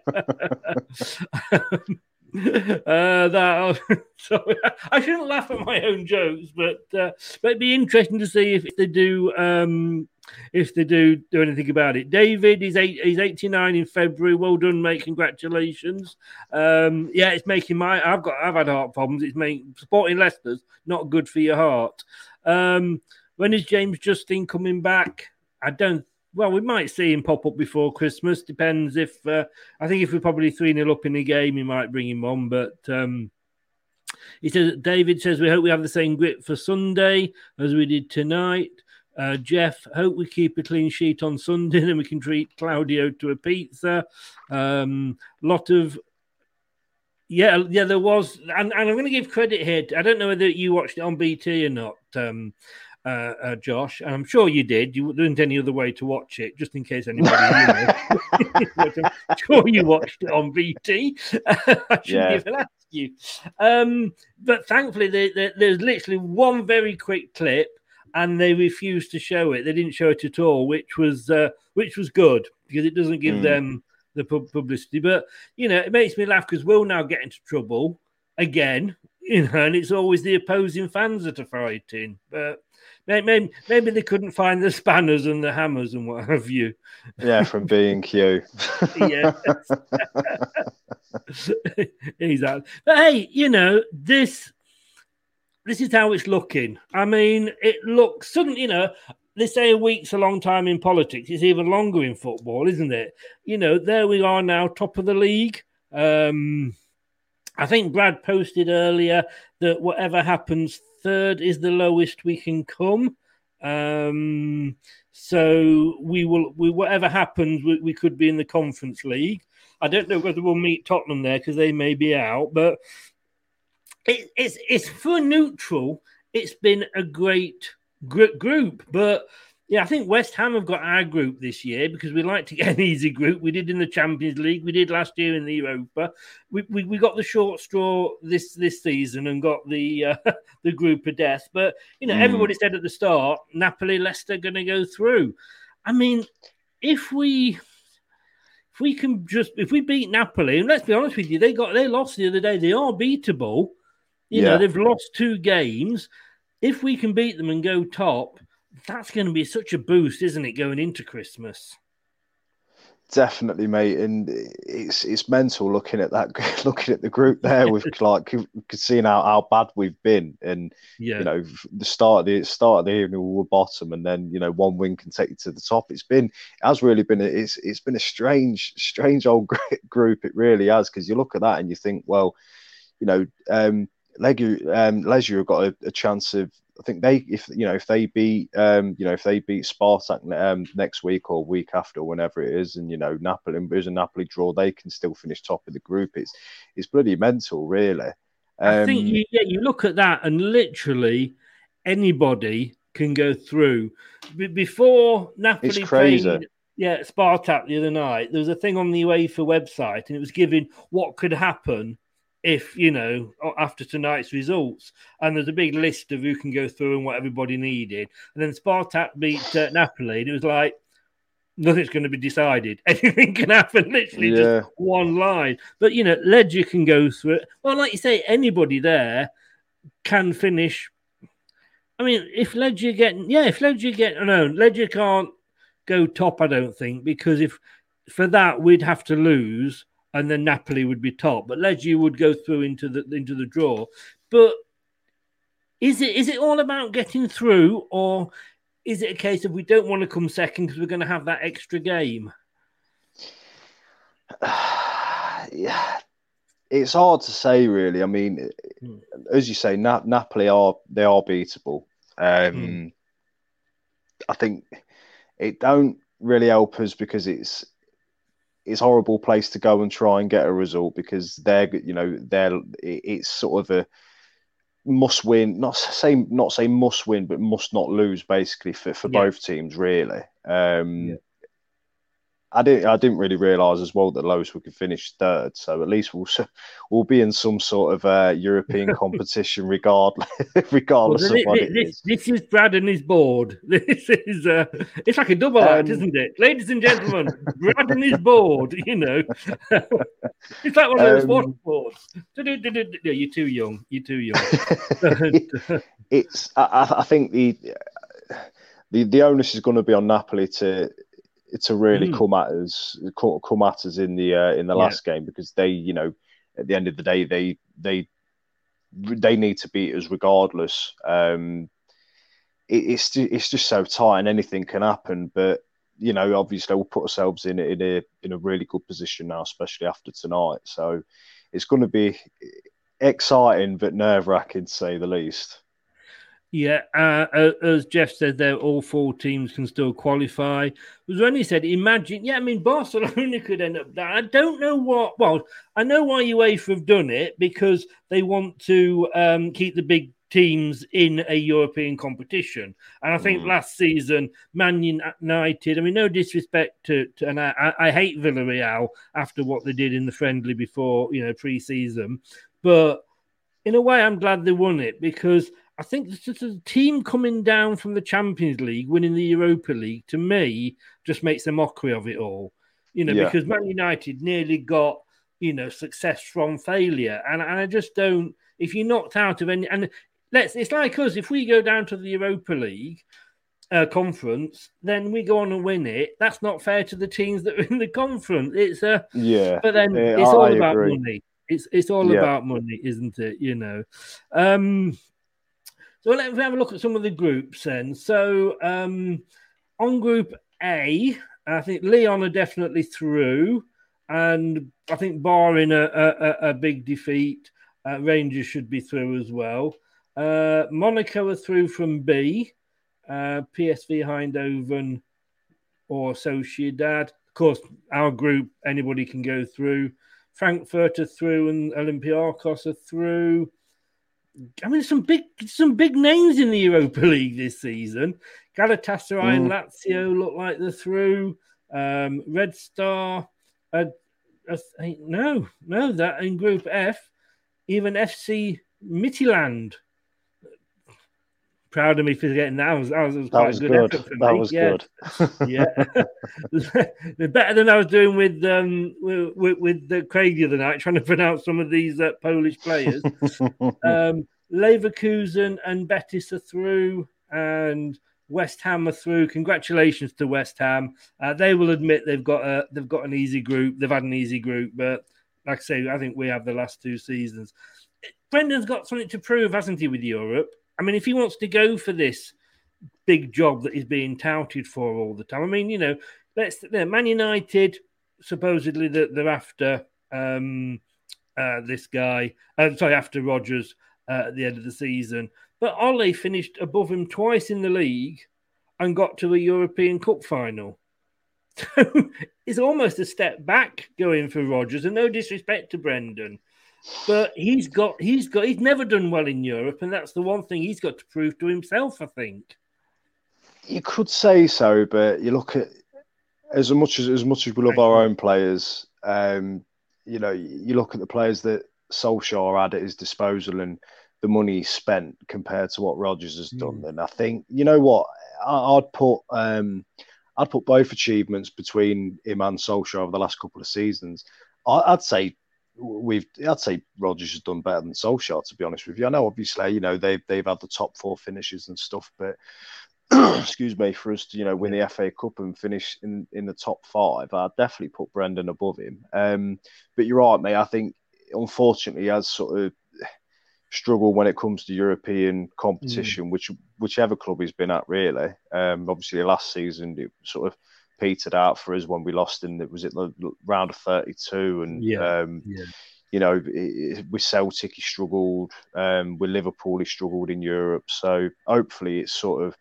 um, uh, that sorry, I shouldn't laugh at my own jokes, but uh, but it'd be interesting to see if they do. Um, If they do do anything about it. David, he's eight, he's eighty-nine in February. Well done, mate. Congratulations. Um, yeah, it's making my I've got I've had heart problems. It's making supporting Leicester's not good for your heart. Um, when is James Justin coming back? I don't well, we might see him pop up before Christmas. Depends if uh, I think if we're probably three nil up in the game, he might bring him on, but um, he says David says we hope we have the same grit for Sunday as we did tonight. Uh, Jeff, hope we keep a clean sheet on Sunday and we can treat Claudio to a pizza. Um, lot of, yeah, yeah, there was, and, and I'm going to give credit here. I don't know whether you watched it on B T or not, um, uh, uh, Josh, and I'm sure you did. You weren't any other way to watch it, just in case anybody, you know. I'm sure you watched it on B T. I shouldn't yeah. even ask you. Um, but thankfully, they, they, there's literally one very quick clip. And they refused to show it. They didn't show it at all, which was uh, which was good because it doesn't give mm. them the pub- publicity. But you know, it makes me laugh because we'll now get into trouble again. You know, and it's always the opposing fans that are fighting. But maybe, maybe they couldn't find the spanners and the hammers and what have you. Yeah, from B and Q. Yeah. Exactly. But hey, you know, this this is how it's looking. I mean, it looks suddenly, you know, they say a week's a long time in politics. It's even longer in football, isn't it? You know, there we are now, top of the league. Um, I think Brad posted earlier that whatever happens, third is the lowest we can come. Um, so we will, we, whatever happens, we, we could be in the Conference League. I don't know whether we'll meet Tottenham there because they may be out, but it, it's it's for neutral. It's been a great gr- group, but yeah, I think West Ham have got our group this year because we like to get an easy group. We did in the Champions League, we did last year in the Europa. We we, we got the short straw this this season and got the uh, the group of death. But you know, mm. everybody said at the start, Napoli, Leicester going to go through. I mean, if we. If we can just, if we beat Napoli, and let's be honest with you, they got they lost the other day. They are beatable. You yeah. know, they've lost two games. If we can beat them and go top, that's going to be such a boost, isn't it, going into Christmas? Definitely, mate, and it's it's mental looking at that, looking at the group there. We've like seeing how, how bad we've been, and yeah. you know the start of the start of the evening we were bottom, and then you know one win can take you to the top. It's been it has really been a, it's it's been a strange strange old group. It really has, because you look at that and you think, well, you know, um, Legia um, Legia have got a, a chance of. I think they, if you know, if they beat, um, you know, if they beat Spartak um, next week or week after, whenever it is, and you know, Napoli and there's a Napoli draw, they can still finish top of the group. It's it's bloody mental, really. Um, I think you, yeah, you look at that, and literally anybody can go through. B- before Napoli played, yeah, Spartak the other night, there was a thing on the UEFA website, and it was giving what could happen if, you know, after tonight's results. And there's a big list of who can go through and what everybody needed. And then Spartak beat uh, Napoli, and it was like, nothing's going to be decided. Anything can happen, literally yeah. just one line. But, you know, Legia can go through it. Well, like you say, anybody there can finish. I mean, if Legia get, yeah, if Legia get, no, Legia can't go top, I don't think, because if for that, we'd have to lose, and then Napoli would be top. But Legia would go through into the into the draw. But is it is it all about getting through, or is it a case of we don't want to come second because we're going to have that extra game? Yeah, it's hard to say, really. I mean, mm. as you say, Na- Napoli are they are beatable. Um, mm. I think it don't really help us because it's. It's a horrible place to go and try and get a result, because they're, you know, they're, it's sort of a must win, not say, not say must win, but must not lose, basically, for, for yeah. both teams, really. Um, yeah. I didn't, I didn't really realise as well that lowest we could finish third. So at least we'll, we'll be in some sort of uh, European competition, regardless, regardless well, this, of what this, it is. This is Brad and his board. This is, uh, it's like a double um, act, isn't it? Ladies and gentlemen, Brad and his board, you know. It's like one of those um, water boards. You're too young. You're too young. it's, I, I think the, the, the onus is going to be on Napoli to, to really mm. come at us, come at us in the uh, in the last yeah. game, because they, you know, at the end of the day, they they they need to beat us regardless. Um, it, it's it's just so tight, and anything can happen. But you know, obviously, we'll put ourselves in in a in a really good position now, especially after tonight. So it's going to be exciting, but nerve wracking to say the least. Yeah, uh, as Jeff said, there all four teams can still qualify. Was when he said, "Imagine." Yeah, I mean, Barcelona could end up there. I don't know what. Well, I know why UEFA have done it, because they want to um, keep the big teams in a European competition. And I think mm. last season, Man United. I mean, no disrespect to, to and I, I hate Villarreal after what they did in the friendly before, you know, pre-season. But in a way, I'm glad they won it, because I think the team coming down from the Champions League, winning the Europa League, to me, just makes a mockery of it all. You know, yeah. because Man United nearly got, you know, success from failure. And, and I just don't, if you're knocked out of any, and let's. It's like us. If we go down to the Europa League uh, conference, then we go on and win it. That's not fair to the teams that are in the conference. It's a uh, yeah, but then yeah, it's I, all I about agree. money. It's it's all Yeah. about money, isn't it? You know. Um, so let's have a look at some of the groups then. So um, on Group A, I think Lyon are definitely through, and I think barring a a, a big defeat, uh, Rangers should be through as well. Uh, Monaco are through from B. Uh, P S V Eindhoven or Sociedad. Of course, our group, anybody can go through. Frankfurt are through and Olympiacos are through. I mean, some big some big names in the Europa League this season. Galatasaray mm. and Lazio look like they're through. Um, Red Star, uh, uh, no, no, that in Group F, even F C Midtjylland. Proud of me for getting that. That was, that was, that quite was a good, good. effort for that me. was yeah. good. yeah, they're better than I was doing with um with, with, with the Craig the other night, trying to pronounce some of these uh, Polish players. um, Leverkusen and Betis are through, and West Ham are through. Congratulations to West Ham. Uh, they will admit they've got a they've got an easy group. They've had an easy group, but like I say, I think we have the last two seasons. Brendan's got something to prove, hasn't he, with Europe? I mean, if he wants to go for this big job that he's being touted for all the time, I mean, you know, let's Man United supposedly that they're after um, uh, this guy. Uh, sorry, after Rodgers uh, at the end of the season, but Ole finished above him twice in the league and got to a European Cup final. So it's almost a step back going for Rodgers, and no disrespect to Brendan. But he's got, he's got, he's never done well in Europe, and that's the one thing he's got to prove to himself, I think. You could say so, but you look at as much as as much as we love our own players, um, you know, you look at the players that Solskjaer had at his disposal and the money he spent compared to what Rodgers has mm. done. And I think, you know what, I, I'd put, um, I'd put both achievements between him and Solskjaer over the last couple of seasons. I, I'd say. We've, I'd say Rodgers has done better than Solskjaer, to be honest with you. I know, obviously, you know, they've they've had the top four finishes and stuff, but excuse me, for us to, you know, win the F A Cup and finish in, in the top five, I'd definitely put Brendan above him. Um, but you're right, mate. I think, unfortunately, he has sort of struggled when it comes to European competition, mm. which whichever club he's been at, really. Um, obviously, last season it sort of petered out for us when we lost in it was it the round of thirty-two, and yeah, um, yeah. you know, it, with Celtic he struggled, um, with Liverpool he struggled in Europe. So hopefully it's sort of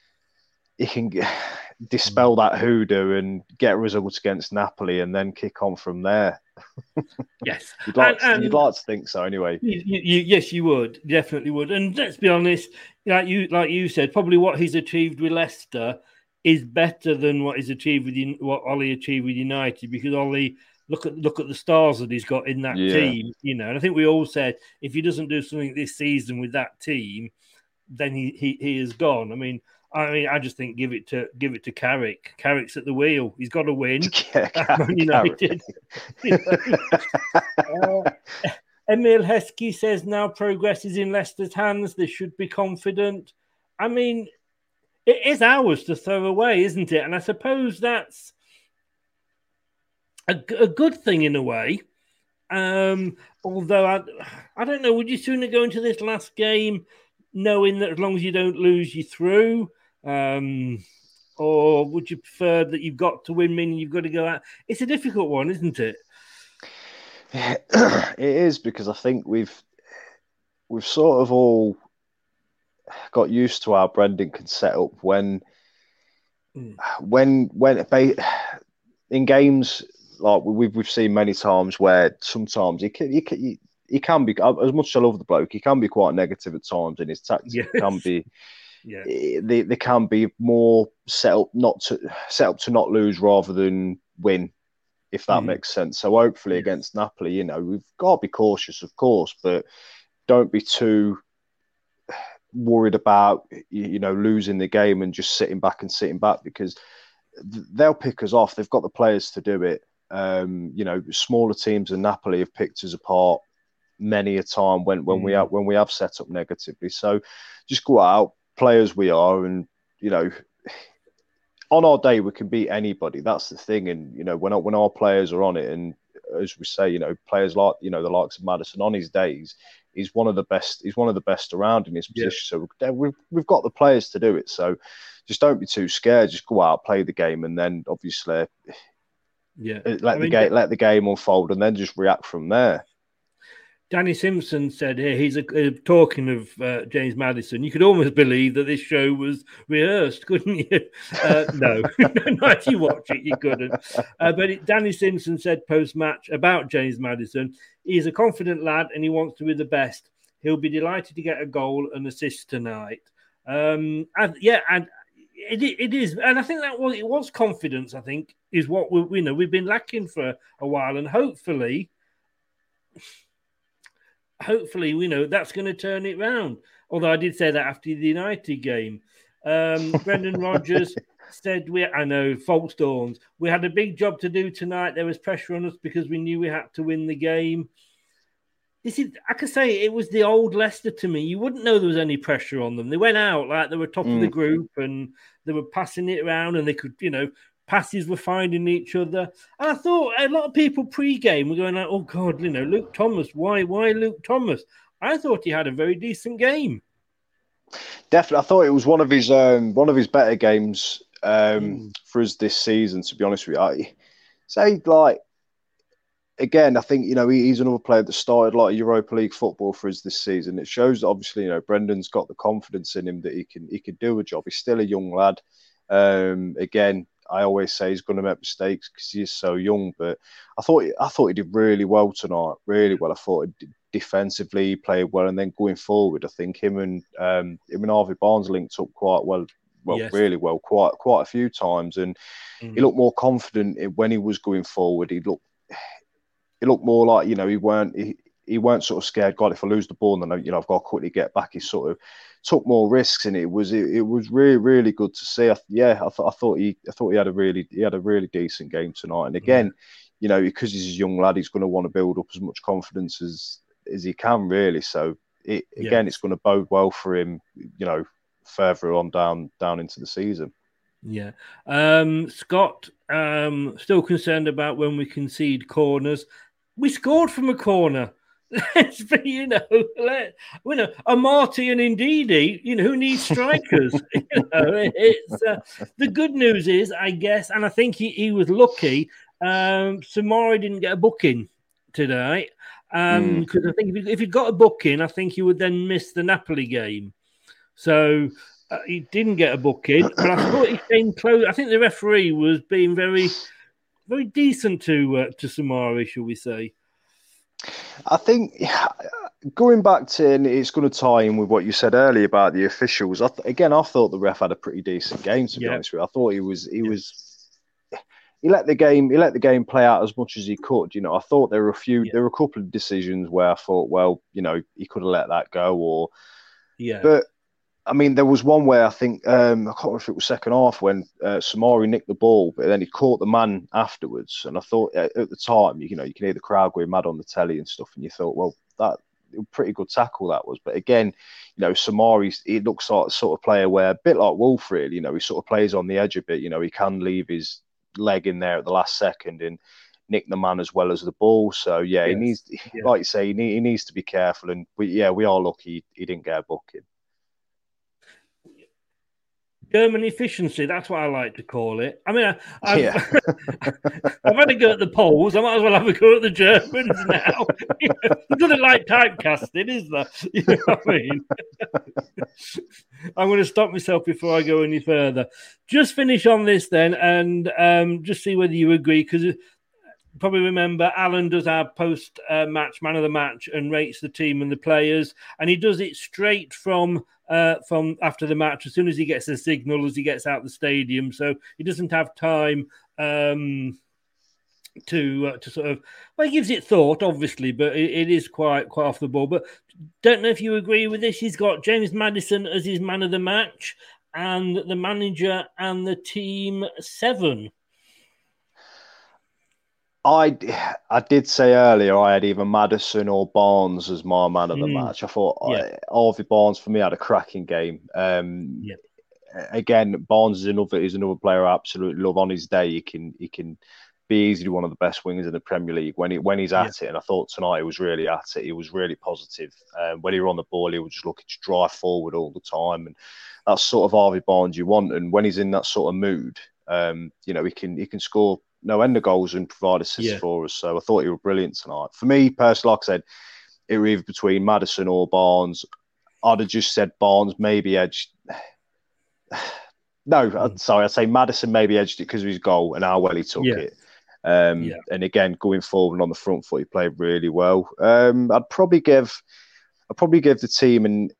he can get, dispel that hoodoo and get results against Napoli and then kick on from there. Yes, you'd like and, to, and you'd like to think so anyway. You, you, yes, you would definitely would. And let's be honest, like you like you said, probably what he's achieved with Leicester is better than what he's achieved with what Ole achieved with United, because Ole, look at look at the stars that he's got in that yeah. team, you know. And I think we all said if he doesn't do something this season with that team, then he he, he is gone. I mean, I mean, I just think give it to give it to Carrick. Carrick's at the wheel. He's got to win. Yeah, Man United. You know? uh, Emil Heskey says now progress is in Leicester's hands. They should be confident. I mean, it is ours to throw away, isn't it? And I suppose that's a, a good thing in a way. Um, although, I, I don't know, would you sooner go into this last game knowing that as long as you don't lose, you're through? Um, or would you prefer that you've got to win, meaning you've got to go out? It's a difficult one, isn't it? Yeah, it is, because I think we've we've sort of all got used to how Brendan can set up when mm. when when in games like we've we've seen many times where sometimes he can he can, he, he can be, as much as I love the bloke, he can be quite negative at times in his tactics. Yes. Can be yeah. they they can be more set up not to set up to not lose rather than win, if that mm. makes sense. So hopefully yeah. against Napoli, you know, we've got to be cautious, of course, but don't be too worried about, you know, losing the game and just sitting back and sitting back, because they'll pick us off. They've got the players to do it. Um, you know, smaller teams than Napoli have picked us apart many a time when when mm. we have when we have set up negatively. So just go out, play as we are, and you know, on our day we can beat anybody. That's the thing. And you know, when when our players are on it, and as we say, you know, players like you know the likes of Maddison on his days, he's one of the best. He's one of the best around in his position. Yeah. So we've we've got the players to do it. So just don't be too scared. Just go out, play the game, and then obviously, yeah, let I the mean, game let the game unfold, and then just react from there. Danny Simpson said here, he's a, uh, talking of uh, James Maddison, you could almost believe that this show was rehearsed, couldn't you? Uh, no, not if you watch it, you couldn't. Uh, but it, Danny Simpson said post-match about James Maddison, he's a confident lad and he wants to be the best. He'll be delighted to get a goal and assist tonight. Um, and yeah, and it, it is. And I think that was, it was confidence, I think, is what we, we know we've been lacking for a while. And hopefully... Hopefully, we know that's going to turn it round. Although I did say that after the United game. Um, Brendan Rodgers said, "We, I know, false dawns. We had a big job to do tonight. There was pressure on us because we knew we had to win the game." This is, I could say it was the old Leicester to me. You wouldn't know there was any pressure on them. They went out like they were top mm. of the group and they were passing it around and they could, you know, passes were finding each other. And I thought a lot of people pre-game were going like, oh, God, you know, Luke Thomas, why why Luke Thomas? I thought he had a very decent game. Definitely. I thought it was one of his um, one of his better games um, mm. for us this season, to be honest with you. I say, like, again, I think, you know, he, he's another player that started like Europa League football for us this season. It shows that obviously, you know, Brendan's got the confidence in him that he can he can do a job. He's still a young lad. Um, again, I always say he's going to make mistakes because he's so young, but I thought I thought he did really well tonight, really well. I thought he did defensively he played well, and then going forward, I think him and um, him and Harvey Barnes linked up quite well, well, yes. really well, quite quite a few times, and mm-hmm. he looked more confident when he was going forward. He looked he looked more like, you know, he weren't he, he weren't sort of scared. God, if I lose the ball, then you know I've got to quickly get back. He sort of took more risks, and it was it, it was really really good to see. I, yeah, I, th- I thought he I thought he had a really he had a really decent game tonight. And again, yeah. you know, because he's a young lad, he's going to want to build up as much confidence as as he can, really. So it, again, yeah. it's going to bode well for him, you know, further on down down into the season. Yeah, um, Scott um, still concerned about when we concede corners. We scored from a corner. But, you know, let, you know, Amati and Ndidi, you know, who needs strikers? you know, it's uh, the good news is, I guess, and I think he, he was lucky. Um, Samari didn't get a booking today because um, mm. I think if, he, if he'd got a booking, I think he would then miss the Napoli game. So uh, he didn't get a booking, but I thought he came close. I think the referee was being very, very decent to uh, to Samari, shall we say? I think going back to, and it's going to tie in with what you said earlier about the officials. I th- again, I thought the ref had a pretty decent game. To be yeah. honest with you, I thought he was he yeah. was he let the game he let the game play out as much as he could. You know, I thought there were a few yeah. there were a couple of decisions where I thought, well, you know, he could have let that go, or yeah, but. I mean, there was one where I think, um, I can't remember if it was second half when uh, Samari nicked the ball, but then he caught the man afterwards. And I thought at, at the time, you know, you can hear the crowd going mad on the telly and stuff. And you thought, well, that a pretty good tackle that was. But again, you know, Samari, he looks like the sort of player where, a bit like Wolf, really, you know, he sort of plays on the edge a bit. You know, he can leave his leg in there at the last second and nick the man as well as the ball. So, yeah, yes. he needs, yeah. like you say, he, need, he needs to be careful. And, we, yeah, we are lucky he, he didn't get a booking. German efficiency, that's what I like to call it. I mean, I, I've, yeah. I've had a go at the Poles. I might as well have a go at the Germans now. You know, there's nothing like typecasting, is there? You know what I mean? I'm going to stop myself before I go any further. Just finish on this then and um, just see whether you agree, because probably remember Alan does our post-match, uh, man of the match, and rates the team and the players, and he does it straight from uh, from after the match, as soon as he gets a signal, as he gets out the stadium, so he doesn't have time um, to uh, to sort of, well, he gives it thought, obviously, but it, it is quite quite off the ball. But don't know if you agree with this. He's got James Maddison as his man of the match, and the manager and the team seven. I, I did say earlier I had either Maddison or Barnes as my man of the Mm. match. I thought Yeah. I, Harvey Barnes for me had a cracking game. Um, Yeah. Again, Barnes is another is another player I absolutely love. On his day, he can he can be easily one of the best wingers in the Premier League when he when he's at it. And I thought tonight he was really at it. He was really positive. Um, when he was on the ball, he was just looking to drive forward all the time, and that's sort of Harvey Barnes you want. And when he's in that sort of mood, um, you know, he can he can score no end of goals and provide assists Yeah. for us. So I thought he was brilliant tonight. For me personally, like I said, it was either between Maddison or Barnes. I'd have just said Barnes maybe edged. No, mm. sorry, I'd say Maddison maybe edged it because of his goal and how well he took Yeah. it. Um, Yeah. And again, going forward on the front foot, he played really well. Um, I'd probably give, I'd probably give the team, and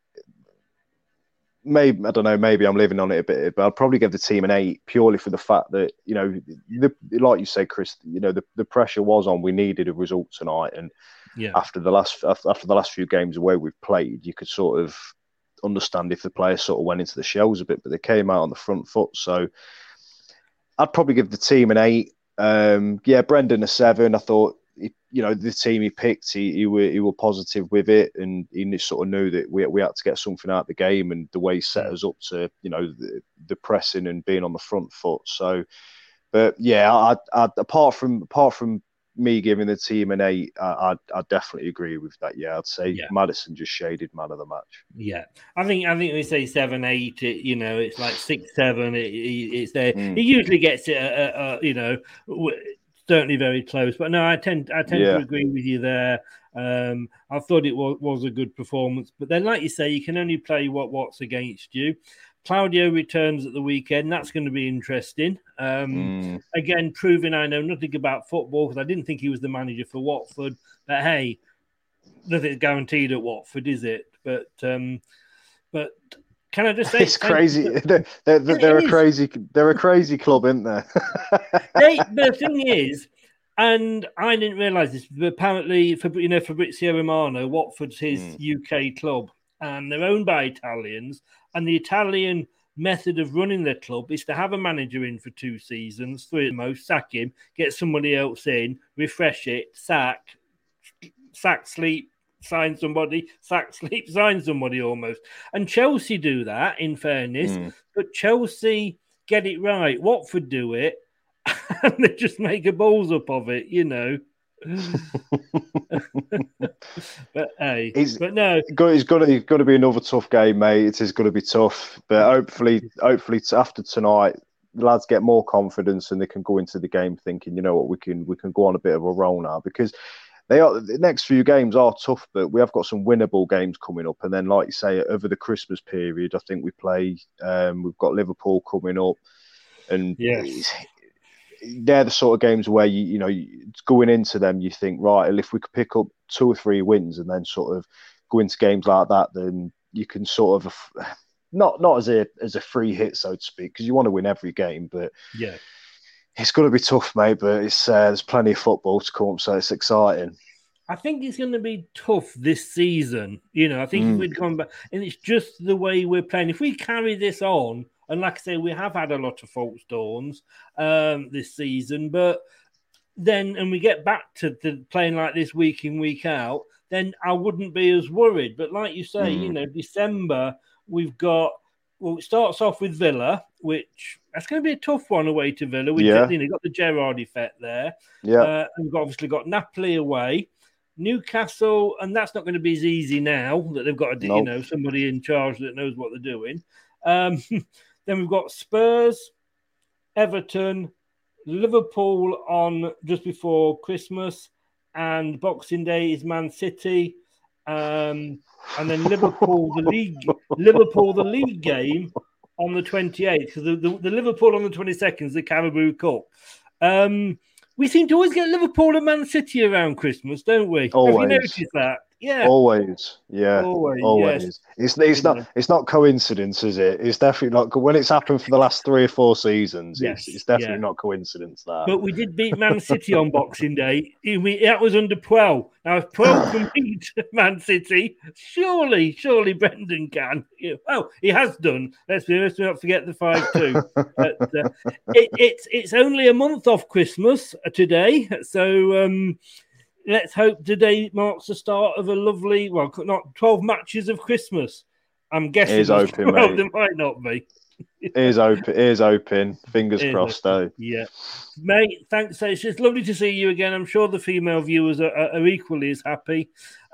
maybe I don't know, maybe I'm living on it a bit, but I'd probably give the team an eight purely for the fact that you know, the, like you said, Chris, you know, the, the pressure was on. We needed a result tonight, and Yeah. after the last after the last few games away we've played, you could sort of understand if the players sort of went into the shells a bit, but they came out on the front foot. So I'd probably give the team an eight. Um, yeah, Brendan a seven. I thought, he, you know, the team he picked, he he were he were positive with it, and he sort of knew that we we had to get something out of the game, and the way he set us up to, you know, the, the pressing and being on the front foot. So, but yeah, I, I apart from apart from. me giving the team an eight, I I definitely agree with that. Yeah, I'd say Yeah. Maddison just shaded man of the match. Yeah, I think I think we say seven, eight. It, you know, it's like six, seven. It, it, it's there. Mm. He usually gets it. Uh, uh, you know, w- certainly very close. But no, I tend I tend Yeah. to agree with you there. Um, I thought it was was a good performance, but then, like you say, you can only play what what's against you. Claudio returns at the weekend. That's going to be interesting. Um, Mm. Again, proving I know nothing about football because I didn't think he was the manager for Watford. But hey, nothing's guaranteed at Watford, is it? But um, but can I just say It's crazy. They're, they're, they're a is. crazy. They're a crazy club, aren't they? they, the thing is, and I didn't realise this, but apparently, for you know, Fabrizio Romano, Watford's his Mm. U K club, and they're owned by Italians. And the Italian method of running their club is to have a manager in for two seasons, three at most, sack him, get somebody else in, refresh it, sack, sack, sleep, sign somebody, sack, sleep, sign somebody almost. And Chelsea do that, in fairness, Mm. but Chelsea get it right. Watford do it, and they just make a balls up of it, you know. But hey, He's- but no, It's got, it's got to, it's got to be another tough game, mate. It is going to be tough, but hopefully, hopefully t- after tonight, the lads get more confidence and they can go into the game thinking, you know what, we can we can go on a bit of a roll now, because they are the next few games are tough, but we have got some winnable games coming up, and then like you say, over the Christmas period, I think we play. Um, we've got Liverpool coming up, and Yes. they're the sort of games where you you know you- going into them you think, right, if we could pick up two or three wins and then sort of go into games like that, then you can sort of not not as a as a free hit, so to speak, because you want to win every game, but yeah. it's going to be tough, mate. But it's uh, there's plenty of football to come, so it's exciting. I think it's going to be tough this season. You know, I think if Mm. we'd come back, and it's just the way we're playing. If we carry this on, and like I say, we have had a lot of false dawns um, this season, but then, and we get back to, to playing like this week in, week out, then I wouldn't be as worried. But like you say, Mm. you know, December, we've got, well, it starts off with Villa, which that's going to be a tough one away to Villa. We've Yeah. you know, got the Gerrard effect there. Yeah, Uh, and we've obviously got Napoli away, Newcastle, and that's not going to be as easy now that they've got a, you Nope. know somebody in charge that knows what they're doing. Um, then we've got Spurs, Everton, Liverpool on just before Christmas, and Boxing Day is Man City, um, and then Liverpool the league Liverpool the league game on the twenty-eighth, because the, the, the Liverpool on the twenty-second is the Carabao Cup. Um, we seem to always get Liverpool and Man City around Christmas, don't we? Have Always. you noticed that? Yeah, always. Yeah, always. always. Yes. It's it's Yeah. not it's not coincidence, is it? It's definitely not. When it's happened for the last three or four seasons, Yes, it's it's definitely yeah. not coincidence. That. But we did beat Man City on Boxing Day. We, that was under Puel. Now, if Puel can beat Man City, surely, surely Brendan can. Oh, he has done. Let's, let's not forget the five two. But uh, it, it's it's only a month off Christmas today, so um, let's hope today marks the start of a lovely, well, not twelve matches of Christmas. I'm guessing Ears open, well, mate. there might not be. Ears open, ears open, fingers Ears crossed, open. though. Yeah. Mate, thanks. It's just lovely to see you again. I'm sure the female viewers are, are equally as happy.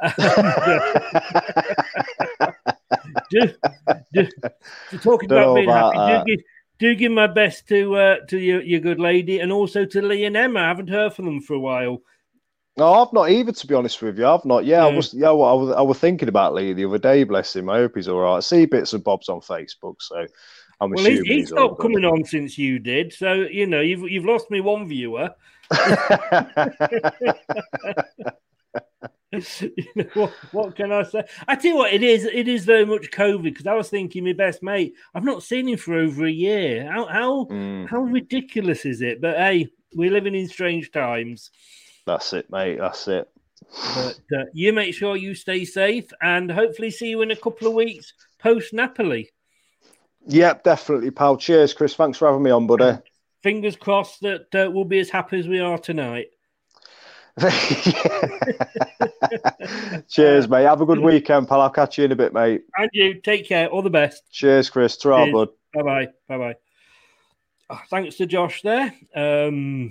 do, do, talking Don't about know being about happy, that. do give, do give my best to uh, to your, your good lady and also to Lee and Emma. I haven't heard from them for a while. No, I've not either, to be honest with you. I've not. Yeah, I Yeah. was. Yeah, well, I was. I was thinking about Lee the other day. Bless him. I hope he's all right. I see bits and bobs on Facebook, so I'm Well, he's, assuming he's he's all stopped coming on since you did, so you know you've you've lost me one viewer. You know, what, what can I say? I tell you what, it is. It is very much COVID because I was thinking, my best mate, I've not seen him for over a year. How how Mm. how ridiculous is it? But hey, we're living in strange times. That's it, mate. That's it. But uh, you make sure you stay safe, and hopefully see you in a couple of weeks post Napoli. Yep, definitely, pal. Cheers, Chris. Thanks for having me on, buddy. Fingers crossed that uh, we'll be as happy as we are tonight. Cheers, mate. Have a good weekend, pal. I'll catch you in a bit, mate. And you take care. All the best. Cheers, Chris. Ta-ra, bud. Bye bye. Bye bye. Oh, thanks to Josh there. Um,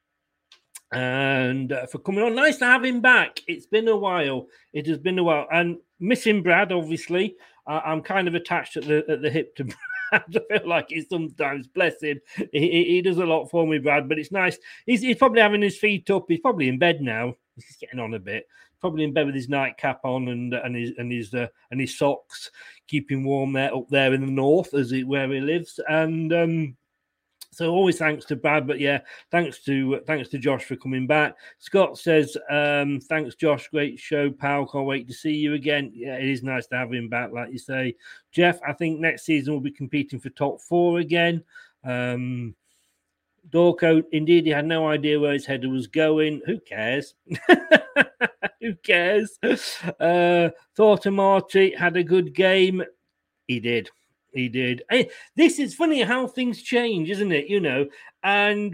and uh, for coming on. Nice to have him back. It's been a while. It has been a while. And missing Brad, obviously. Uh, I'm kind of attached at the at the hip to Brad. I feel like he sometimes, bless him, he, he, he does a lot for me, Brad. But it's nice. He's, he's probably having his feet up. He's probably in bed now. He's getting on a bit. Probably in bed with his nightcap on and and his and his uh, and his socks, keeping warm there up there in the north, as he where he lives. And um, so always thanks to Brad, but yeah, thanks to uh, thanks to Josh for coming back. Scott says, um, thanks, Josh. Great show, pal. Can't wait to see you again. Yeah, it is nice to have him back, like you say. Jeff, I think next season we'll be competing for top four again. Um, Dorco, indeed, he had no idea where his header was going. Who cares? Who cares? Uh, Thornton Marty had a good game. He did. He did. Hey, this is funny how things change, isn't it? You know, and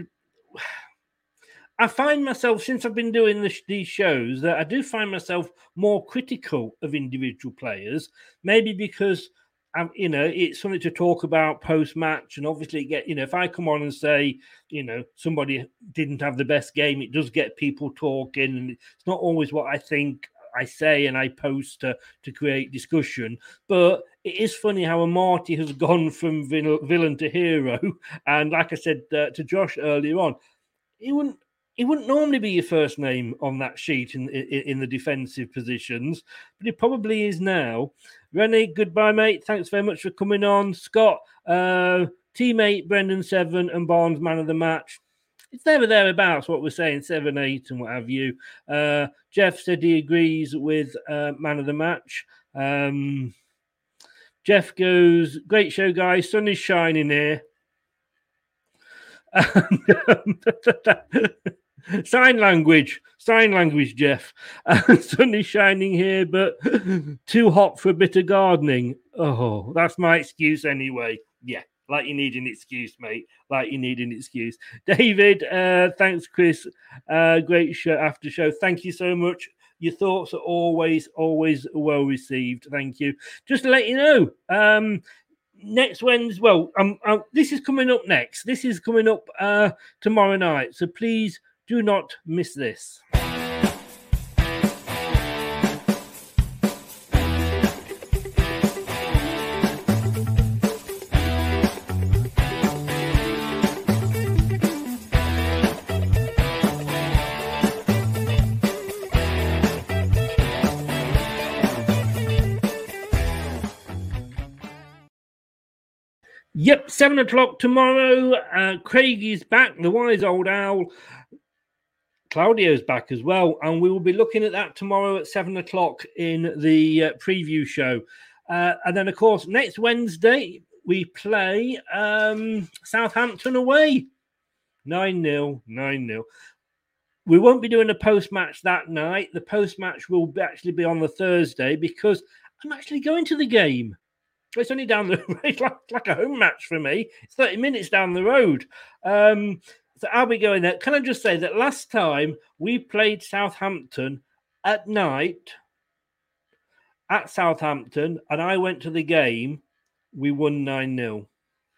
I find myself, since I've been doing this, these shows, that I do find myself more critical of individual players, maybe because Um, you know, it's something to talk about post-match, and obviously, get you know, if I come on and say, you know, somebody didn't have the best game, it does get people talking, and it's not always what I think I say and I post to, to create discussion. But it is funny how a Marty has gone from villain to hero, and like I said uh, to Josh earlier on, he wouldn't. He wouldn't normally be your first name on that sheet in, in, in the defensive positions, but he probably is now. Rennie, goodbye, mate. Thanks very much for coming on. Scott, uh, teammate Brendan Seven and Barnes man of the match. It's never thereabouts what we're saying, seven, eight, and what have you. Uh, Jeff said he agrees with uh, man of the match. Um, Jeff goes, great show, guys. Sun is shining here. Sign language, sign language, Jeff. Uh, sun is shining here, but too hot for a bit of gardening. Oh, that's my excuse anyway. Yeah, like you need an excuse, mate. Like you need an excuse. David, uh, thanks, Chris. Uh, great show after show. Thank you so much. Your thoughts are always, always well received. Thank you. Just to let you know, um, next Wednesday, well, um, um, this is coming up next. This is coming up uh, tomorrow night. So please do not miss this. Yep, seven o'clock tomorrow. Uh, Craig is back, the wise old owl. Claudio's back as well, and we will be looking at that tomorrow at seven o'clock in the uh, preview show. Uh, and then, of course, next Wednesday, we play um, Southampton away. nine nil, nine nil. We won't be doing a post-match that night. The post-match will be actually be on the Thursday because I'm actually going to the game. It's only down the road. It's like, like a home match for me. It's thirty minutes down the road. Um, so I'll be going there. Can I just say that last time we played Southampton at night at Southampton and I went to the game, we won nine nil.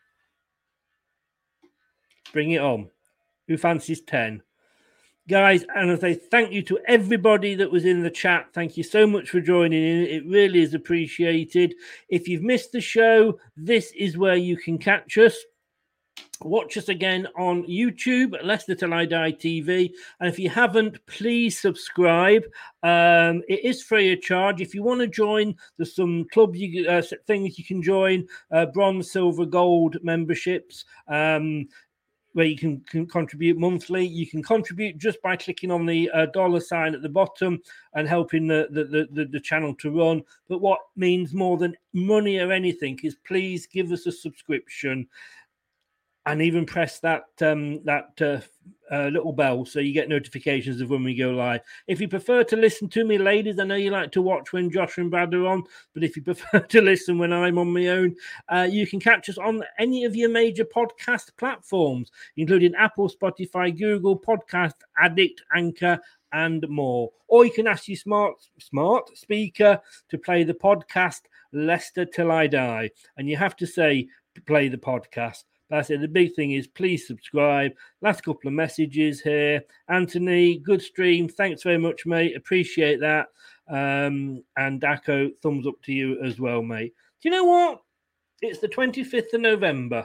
Bring it on. Who fancies ten? Guys, and I say thank you to everybody that was in the chat. Thank you so much for joining in. It really is appreciated. If you've missed the show, this is where you can catch us. Watch us again on YouTube, Leicester Till I Die T V. And if you haven't, please subscribe. Um, it is free of charge. If you want to join, there's some club you, uh, things you can join, uh, bronze, silver, gold memberships. Um, where you can, can contribute monthly. You can contribute just by clicking on the uh, dollar sign at the bottom and helping the, the, the, the channel to run. But what means more than money or anything is please give us a subscription and even press that um, that uh, uh, little bell so you get notifications of when we go live. If you prefer to listen to me, ladies, I know you like to watch when Josh and Brad are on, but if you prefer to listen when I'm on my own, uh, you can catch us on any of your major podcast platforms, including Apple, Spotify, Google, Podcast Addict, Anchor, and more. Or you can ask your smart, smart speaker to play the podcast Leicester Till I Die. And you have to say, play the podcast. But I said the big thing is please subscribe. Last couple of messages here. Anthony, good stream. Thanks very much, mate. Appreciate that. Um, and Daco, thumbs up to you as well, mate. Do you know what? It's the twenty-fifth of November.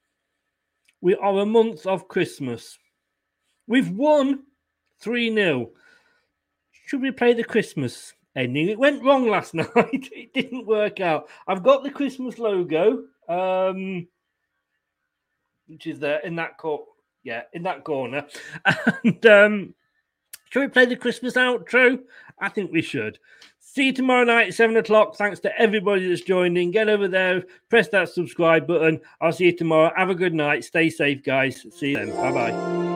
We are a month of Christmas. We've won three nil. Should we play the Christmas ending? It went wrong last night. It didn't work out. I've got the Christmas logo. Um... which is there in that cor- yeah, in that corner. And um, should we play the Christmas outro? I think we should. See you tomorrow night at seven o'clock. Thanks to everybody that's joined in. Get over there, press that subscribe button. I'll see you tomorrow. Have a good night. Stay safe, guys. See you then. Bye-bye.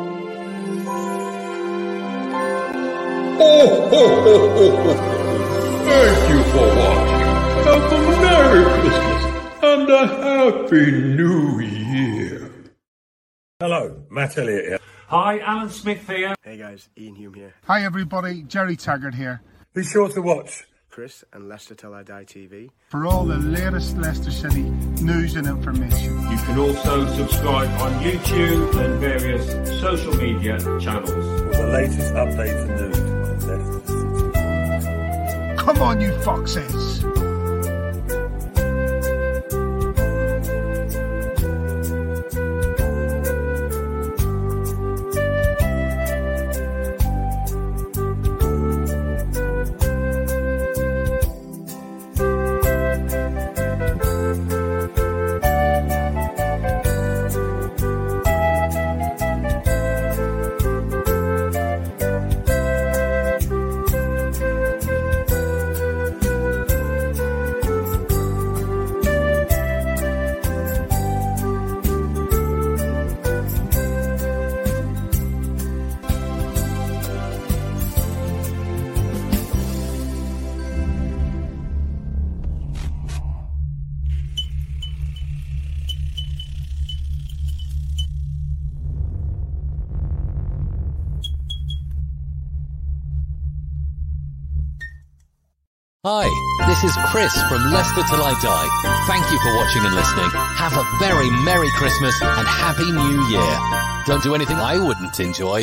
Oh, ho, ho, ho, ho. Thank you for watching. Have a Merry Christmas and a Happy New Year. Hello, Matt Elliott here. Hi, Alan Smith here. Hey guys, Ian Hume here. Hi everybody, Jerry Taggart here. Be sure to watch Chris and Leicester Till I Die T V for all the latest Leicester City news and information. You can also subscribe on YouTube and various social media channels for the latest updates and news on Leicester City. Come on, you foxes! Hi, this is Chris from Leicester Till I Die. Thank you for watching and listening. Have a very Merry Christmas and Happy New Year. Don't do anything I wouldn't enjoy.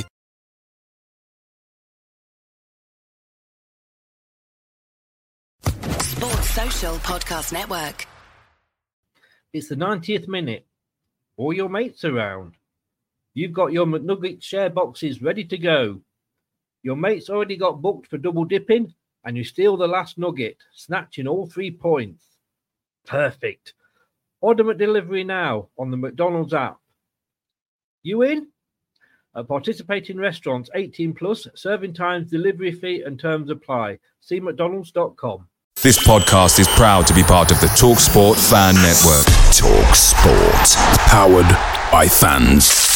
Sports Social Podcast Network. It's the ninetieth minute. All your mates around. You've got your McNugget share boxes ready to go. Your mates already got booked for double dipping, and you steal the last nugget, snatching all three points. Perfect. Order McDelivery now on the McDonald's app. You in? At participating restaurants, eighteen plus, serving times, delivery fee and terms apply. See mcdonalds dot com. This podcast is proud to be part of the TalkSport Fan Network. TalkSport. Powered by fans.